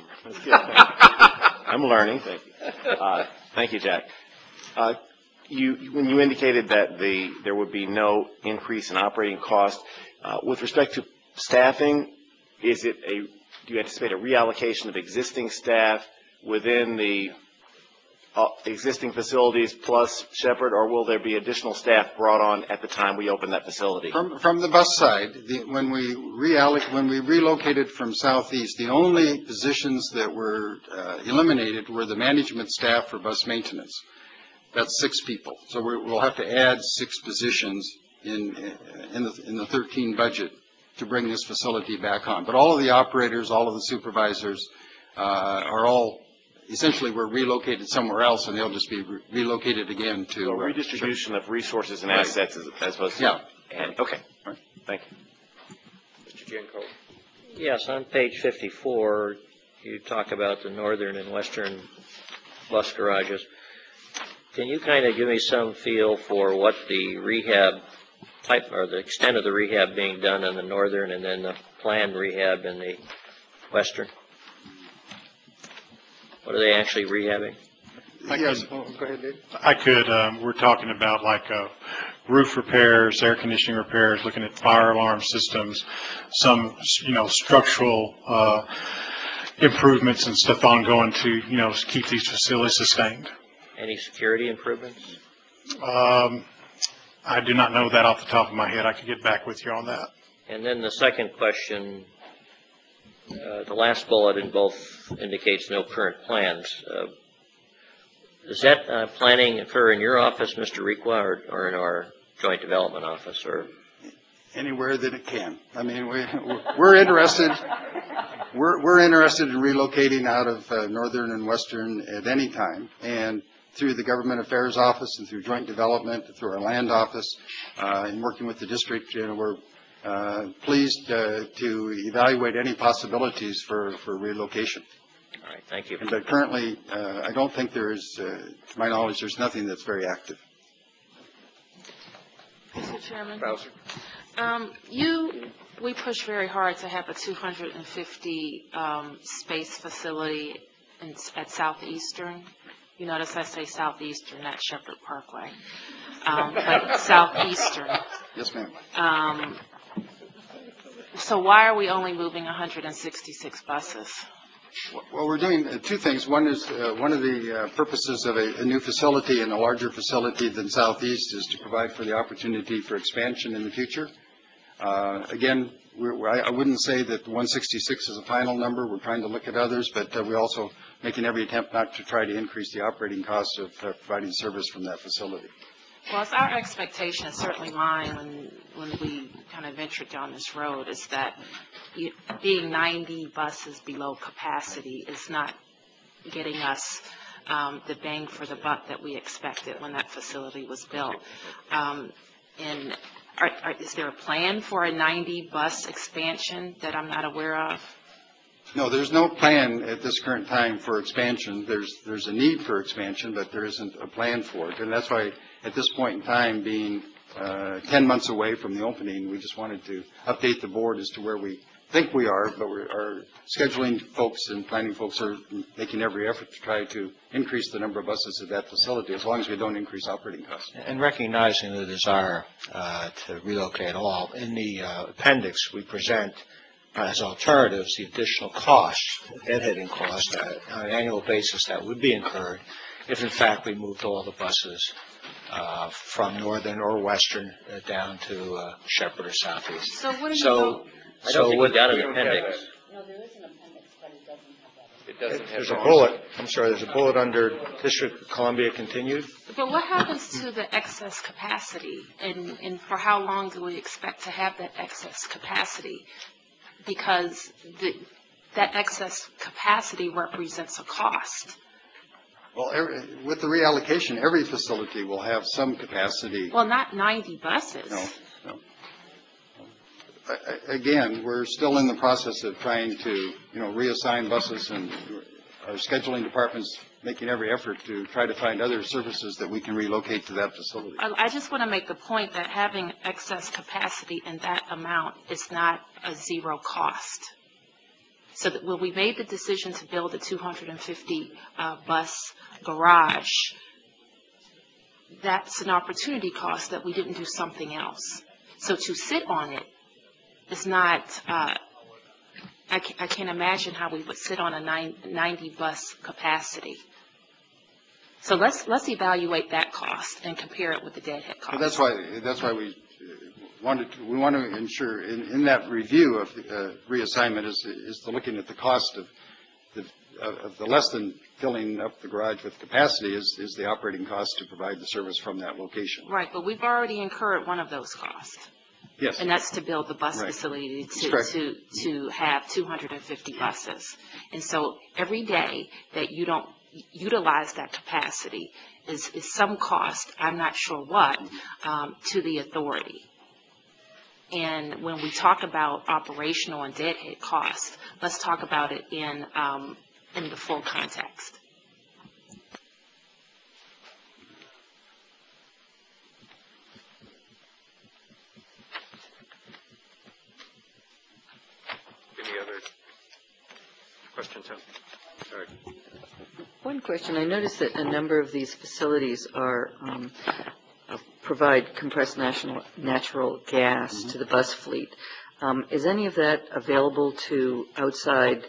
I'm learning. Thank you. Uh, thank you, Jack. Uh, you, when you indicated that the there would be no increase in operating cost, uh, with respect to staffing, is it a do you anticipate a reallocation of existing staff within the uh, existing facilities plus Shepherd, or will there be additional staff brought on at the time we open that facility? From, from the bus side, the, when we reallocate, when we relocated from Southeast, the only positions that were uh, eliminated were the management staff for bus maintenance. That's six people. So we, we'll have to add six positions in, in the, in the thirteen budget to bring this facility back on. But all of the operators, all of the supervisors uh, are all, essentially we're relocated somewhere else, and they'll just be re- relocated again to. So uh, redistribution of resources and Right. assets as, as opposed to. Yeah. And, okay. Right. Thank you. Mister Janko. Yes, on page fifty-four, you talk about the northern and western bus garages. Can you kind of give me some feel for what the rehab type, or the extent of the rehab being done in the northern and then the planned rehab in the western? What are they actually rehabbing? Yes, oh, go ahead, Dave. I could, um, we're talking about like uh, roof repairs, air conditioning repairs, looking at fire alarm systems, some, you know, structural uh, improvements and stuff ongoing to, you know, keep these facilities sustained. Any security improvements? Um, I do not know that off the top of my head. I could get back with you on that. And then the second question, uh, the last bullet in both indicates no current plans. Uh, Does that uh, planning occur in your office, Mister Requa, or, or in our joint development office, or? Anywhere that it can. I mean, we, we're interested, we're, we're interested in relocating out of uh, northern and western at any time. And through the government affairs office and through joint development, through our land office, uh, and working with the district, you know, we're uh, pleased uh, to evaluate any possibilities for, for relocation. All right, thank you. But currently, uh, I don't think there is, uh, to my knowledge, there's nothing that's very active. Mister Chairman? Bowser. Um, you, we push very hard to have a two hundred fifty um, space facility in, at Southeastern. You notice I say Southeastern, not Shepherd Parkway, um, but Southeastern. Yes, ma'am. Um, so why are we only moving one hundred sixty-six buses? Well, we're doing uh, two things. One is, uh, one of the uh, purposes of a, a new facility and a larger facility than Southeast is to provide for the opportunity for expansion in the future. Uh, again, we're, we're, I I wouldn't say that one sixty-six is a final number. We're trying to look at others, but uh, we're also making every attempt not to try to increase the operating costs of uh, providing service from that facility. Well, it's our expectation, certainly mine, when, when we kind of ventured down this road, is that you, being ninety buses below capacity is not getting us um, the bang for the buck that we expected when that facility was built. Um, and are, are, is there a plan for a ninety bus expansion that I'm not aware of? No, there's no plan at this current time for expansion. There's, there's a need for expansion, but there isn't a plan for it. And that's why, at this point in time, being uh, ten months away from the opening, we just wanted to update the board as to where we think we are, but we are scheduling folks and planning folks are making every effort to try to increase the number of buses at that facility, as long as we don't increase operating costs. And recognizing the desire uh, to relocate all, in the uh, appendix, we present uh, as alternatives the additional costs, deadheading costs, uh, on an annual basis that would be incurred if, in fact, we moved all the buses uh, from northern or western uh, down to uh, Shepherd or Southeast. So what are you So, doing? I so don't think what- we got an We don't have appendix. that. No, there is an appendix, but it doesn't have that. It doesn't have. There's a that. bullet, I'm sorry, there's a bullet under District of Columbia continued. But what happens to the excess capacity, and, and for how long do we expect to have that excess capacity? Because the, that excess capacity represents a cost. Well, every, with the reallocation, every facility will have some capacity. Well, not ninety buses. No, no. I- I- Again, we're still in the process of trying to, you know, reassign buses, and our scheduling department's making every effort to try to find other services that we can relocate to that facility. I, I just want to make the point that having excess capacity in that amount is not a zero cost. So that when we made the decision to build a two hundred fifty uh, bus garage, that's an opportunity cost that we didn't do something else. So to sit on it is not, uh, I, can't, I can't imagine how we would sit on a ninety bus capacity. So let's, let's evaluate that cost and compare it with the deadhead cost. Well, that's why, that's why we wanted to, we want to ensure in, in that review of uh, reassignment is, is the looking at the cost of the, of the less than filling up the garage with capacity is, is the operating cost to provide the service from that location. Right, but we've already incurred one of those costs. Yes. And that's to build the bus Right. facility That's to, correct. to, to have two hundred fifty buses. And so every day that you don't utilize that capacity is, is some cost, I'm not sure what, um, to the authority. And when we talk about operational and deadhead costs, let's talk about it in, um, in the full context. Any other questions? Sorry. One question. I noticed that a number of these facilities are, um, uh, provide compressed national, natural gas Mm-hmm. to the bus fleet. Um, is any of that available to outside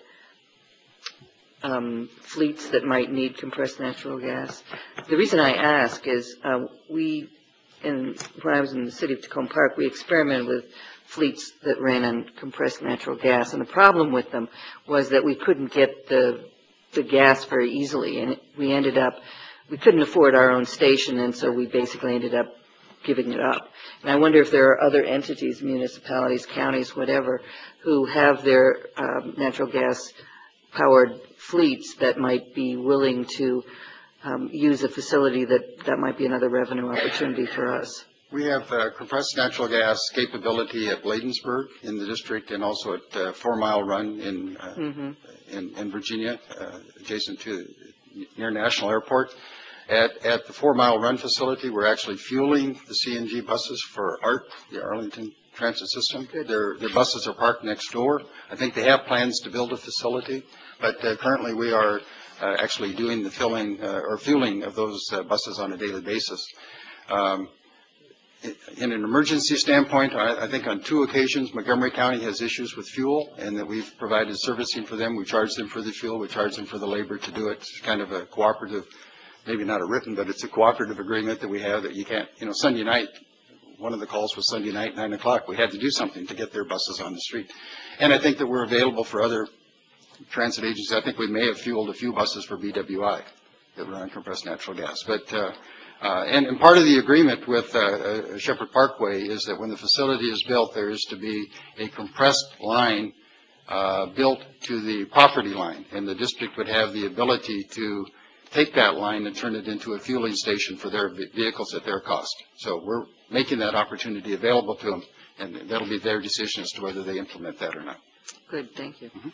um, fleets that might need compressed natural gas? The reason I ask is uh, we, in, when I was in the city of Tacoma Park, we experimented with fleets that ran on compressed natural gas, and the problem with them was that we couldn't get the the gas very easily, and we ended up, we couldn't afford our own station, and so we basically ended up giving it up. And I wonder if there are other entities, municipalities, counties, whatever, who have their um, natural gas powered fleets that might be willing to um, use a facility that, that might be another revenue opportunity for us. We have uh, compressed natural gas capability at Bladensburg in the district and also at uh, Four Mile Run in, uh, Mm-hmm. in, in Virginia, uh, adjacent to near National Airport. At, at the Four Mile Run facility, we're actually fueling the C N G buses for ART, the Arlington Transit System. Their, their buses are parked next door. I think they have plans to build a facility, but uh, currently we are uh, actually doing the filling uh, or fueling of those uh, buses on a daily basis. Um, In an emergency standpoint, I, I think on two occasions, Montgomery County has issues with fuel, and that we've provided servicing for them. We charge them for the fuel. We charge them for the labor to do it. It's kind of a cooperative, maybe not a written, but it's a cooperative agreement that we have that you can't, you know, Sunday night, one of the calls was Sunday night, nine o'clock. We had to do something to get their buses on the street. And I think that we're available for other transit agencies. I think we may have fueled a few buses for B W I that run on compressed natural gas. But, uh, Uh, and, and part of the agreement with uh, uh, Shepherd Parkway is that when the facility is built, there is to be a compressed line uh, built to the property line, and the district would have the ability to take that line and turn it into a fueling station for their vehicles at their cost. So we're making that opportunity available to them, and that'll be their decision as to whether they implement that or not. Good, thank you. Mm-hmm.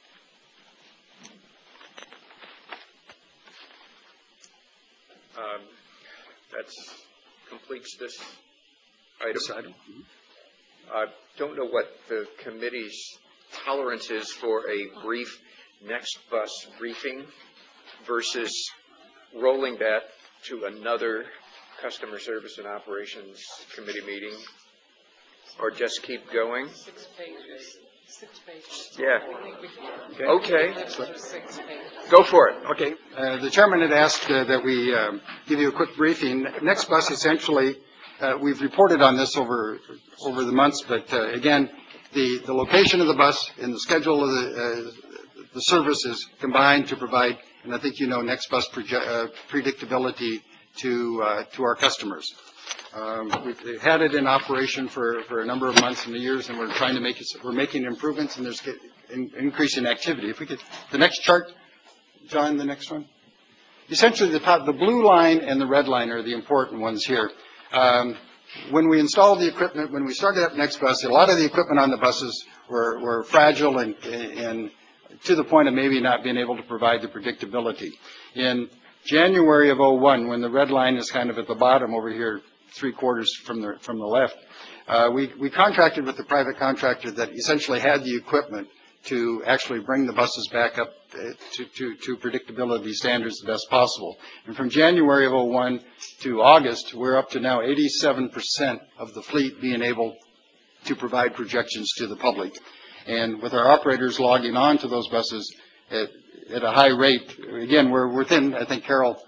Um, That completes this item. I don't know what the committee's tolerance is for a brief next bus briefing versus rolling that to another customer service and operations committee meeting, or just keep going. Six pages. Six pages. Yeah. Okay. Six pages. Go for it. Okay. Uh, the chairman had asked uh, that we um, give you a quick briefing. Next bus, essentially, uh, we've reported on this over over the months, but uh, again, the, the location of the bus and the schedule of the uh, the service is combined to provide, and I think you know, next bus proje- uh, predictability to uh, to our customers. Um, we've had it in operation for, for a number of months and years, and we're trying to make it. We're making improvements, and there's in, increasing activity. If we could, the next chart. John, the next one. Essentially, the, top, the blue line and the red line are the important ones here. Um, when we installed the equipment, when we started up Next Bus, a lot of the equipment on the buses were, were fragile and, and to the point of maybe not being able to provide the predictability. In January of oh one, when the red line is kind of at the bottom over here, three quarters from the, from the left, uh, we, we contracted with the private contractor that essentially had the equipment to actually bring the buses back up to, to, to predictability standards the best possible. And from January of oh one to August, we're up to now eighty-seven percent of the fleet being able to provide projections to the public. And with our operators logging on to those buses at, at a high rate, again, we're within, I think Carol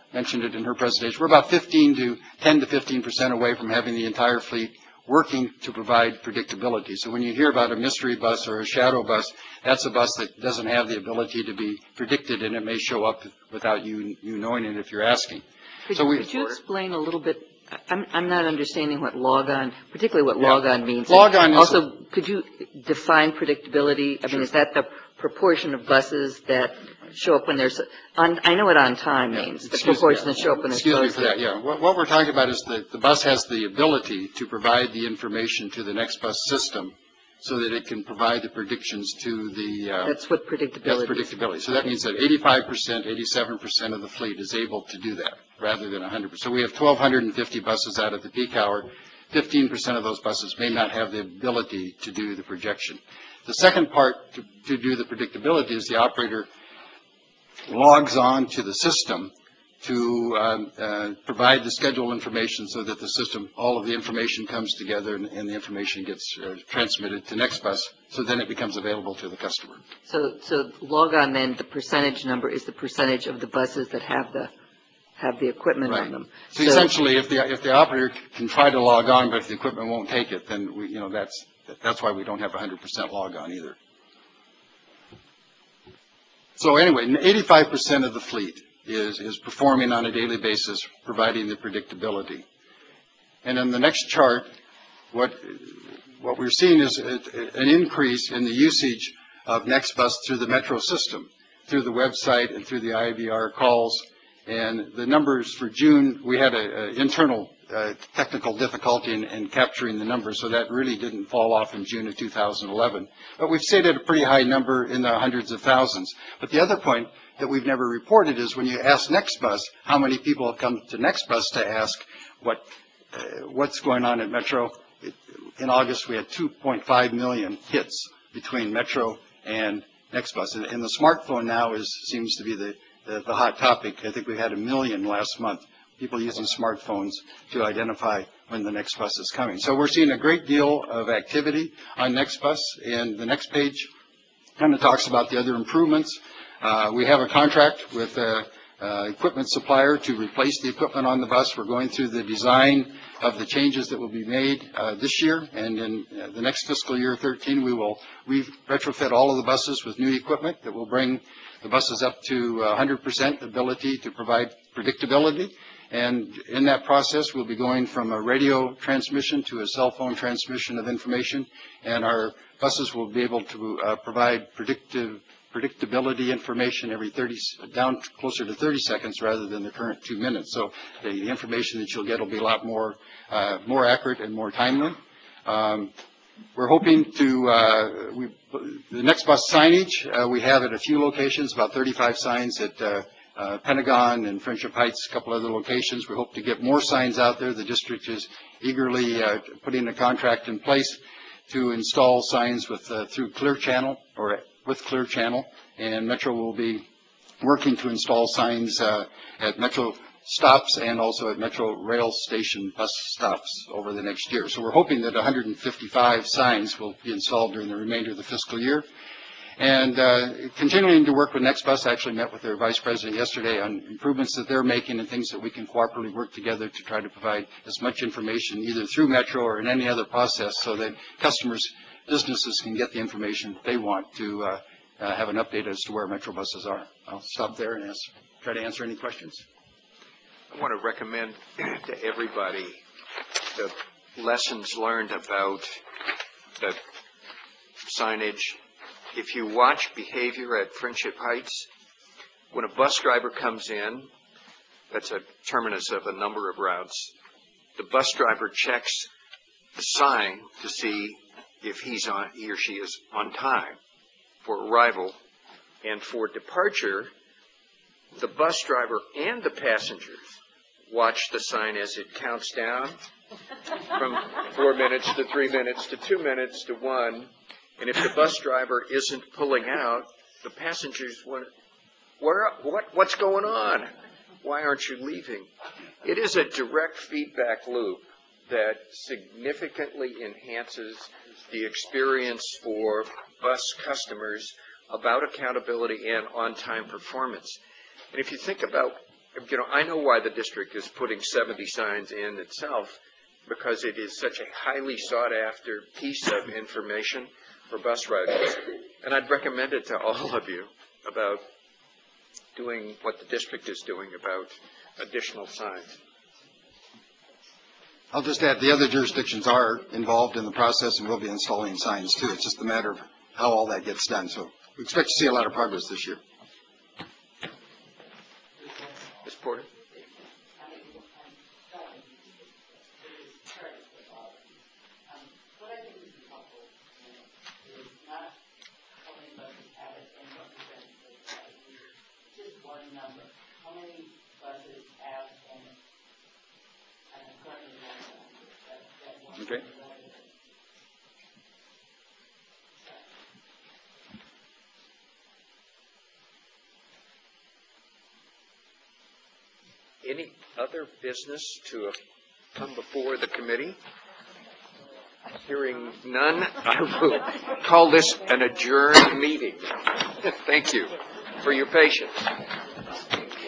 mentioned it in her presentation, we're about fifteen to ten to fifteen percent away from having the entire fleet working to provide predictability. So when you hear about a mystery bus or a shadow bus, that's a bus that doesn't have the ability to be predicted, and it may show up without you, you knowing it if you're asking. Could, so we, could you explain a little bit? I'm, I'm not understanding what log-on, particularly what yeah. log-on means. Log-on is also, could you define predictability? I Sure. mean, is that the proportion of buses that show up when there's on? I know what on time yeah. means. The Excuse proportion me, that show up when there's Excuse me for that. Yeah. What, what we're talking about is that the bus has the ability to provide the information to the next bus system, so that it can provide the predictions to the. Uh, that's what predictability. That's predictability. So that means that eighty-five percent, eighty-seven percent of the fleet is able to do that, rather than one hundred percent. So we have one thousand two hundred fifty buses out at the peak hour. fifteen percent of those buses may not have the ability to do the projection. The second part to, to do the predictability is the operator logs on to the system to um, uh, provide the schedule information, so that the system, all of the information comes together, and, and the information gets uh, transmitted to NextBus, so then it becomes available to the customer. So, so log on then, the percentage number is the percentage of the buses that have the have the equipment Right. on them. So, so essentially, if the if the operator can try to log on, but if the equipment won't take it, then we, you know, that's that's why we don't have one hundred percent log on either. So anyway, eighty-five percent of the fleet is is performing on a daily basis, providing the predictability. And in the next chart, what what we're seeing is a, an increase in the usage of NextBus through the Metro system, through the website and through the I V R calls. And the numbers for June, we had an internal uh, technical difficulty in, in capturing the numbers, so that really didn't fall off in June of two thousand eleven. But we've stayed at a pretty high number in the hundreds of thousands. But the other point that we've never reported is when you ask NextBus how many people have come to NextBus to ask what uh, what's going on at Metro. It, in August, we had two point five million hits between Metro and NextBus. And, and the smartphone now is seems to be the The, the hot topic. I think we had a million last month, people using smartphones to identify when the next bus is coming. So we're seeing a great deal of activity on NextBus, and the next page kind of talks about the other improvements. Uh, we have a contract with a, a equipment supplier to replace the equipment on the bus. We're going through the design of the changes that will be made uh, this year, and in uh, the next fiscal year thirteen, we will re- retrofit all of the buses with new equipment that will bring the buses up to one hundred percent ability to provide predictability. And in that process, we'll be going from a radio transmission to a cell phone transmission of information. And our buses will be able to uh, provide predictive predictability information every thirty, down closer to thirty seconds rather than the current two minutes. So the information that you'll get will be a lot more, uh, more accurate and more timely. Um, We're hoping to, uh, we, the NextBus signage, uh, we have at a few locations, about thirty-five signs at uh, uh, Pentagon and Friendship Heights, a couple other locations. We hope to get more signs out there. The district is eagerly uh, putting a contract in place to install signs with uh, through Clear Channel or with Clear Channel, and Metro will be working to install signs uh, at Metro stops and also at Metro rail station bus stops over the next year. So we're hoping that one hundred fifty-five signs will be installed during the remainder of the fiscal year. And uh, continuing to work with NextBus, I actually met with their vice president yesterday on improvements that they're making and things that we can cooperatively work together to try to provide as much information either through Metro or in any other process so that customers, businesses can get the information that they want to uh, uh, have an update as to where Metro buses are. I'll stop there and ask, try to answer any questions. I want to recommend to everybody the lessons learned about the signage. If you watch behavior at Friendship Heights, when a bus driver comes in, that's a terminus of a number of routes, the bus driver checks the sign to see if he's on, he or she is on time for arrival, and for departure, the bus driver and the passengers watch the sign as it counts down from four minutes to three minutes to two minutes to one. And if the bus driver isn't pulling out, the passengers want, where, what, what's going on? Why aren't you leaving? It is a direct feedback loop that significantly enhances the experience for bus customers about accountability and on-time performance. And if you think about you know, I know why the district is putting seventy signs in itself, because it is such a highly sought-after piece of information for bus riders. And I'd recommend it to all of you about doing what the district is doing about additional signs. I'll just add, the other jurisdictions are involved in the process and will be installing signs too. It's just a matter of how all that gets done. So we expect to see a lot of progress this year. Miz Porter? Okay. Any other business to come before the committee? Hearing none, I will call this an adjourned meeting. Thank you for your patience.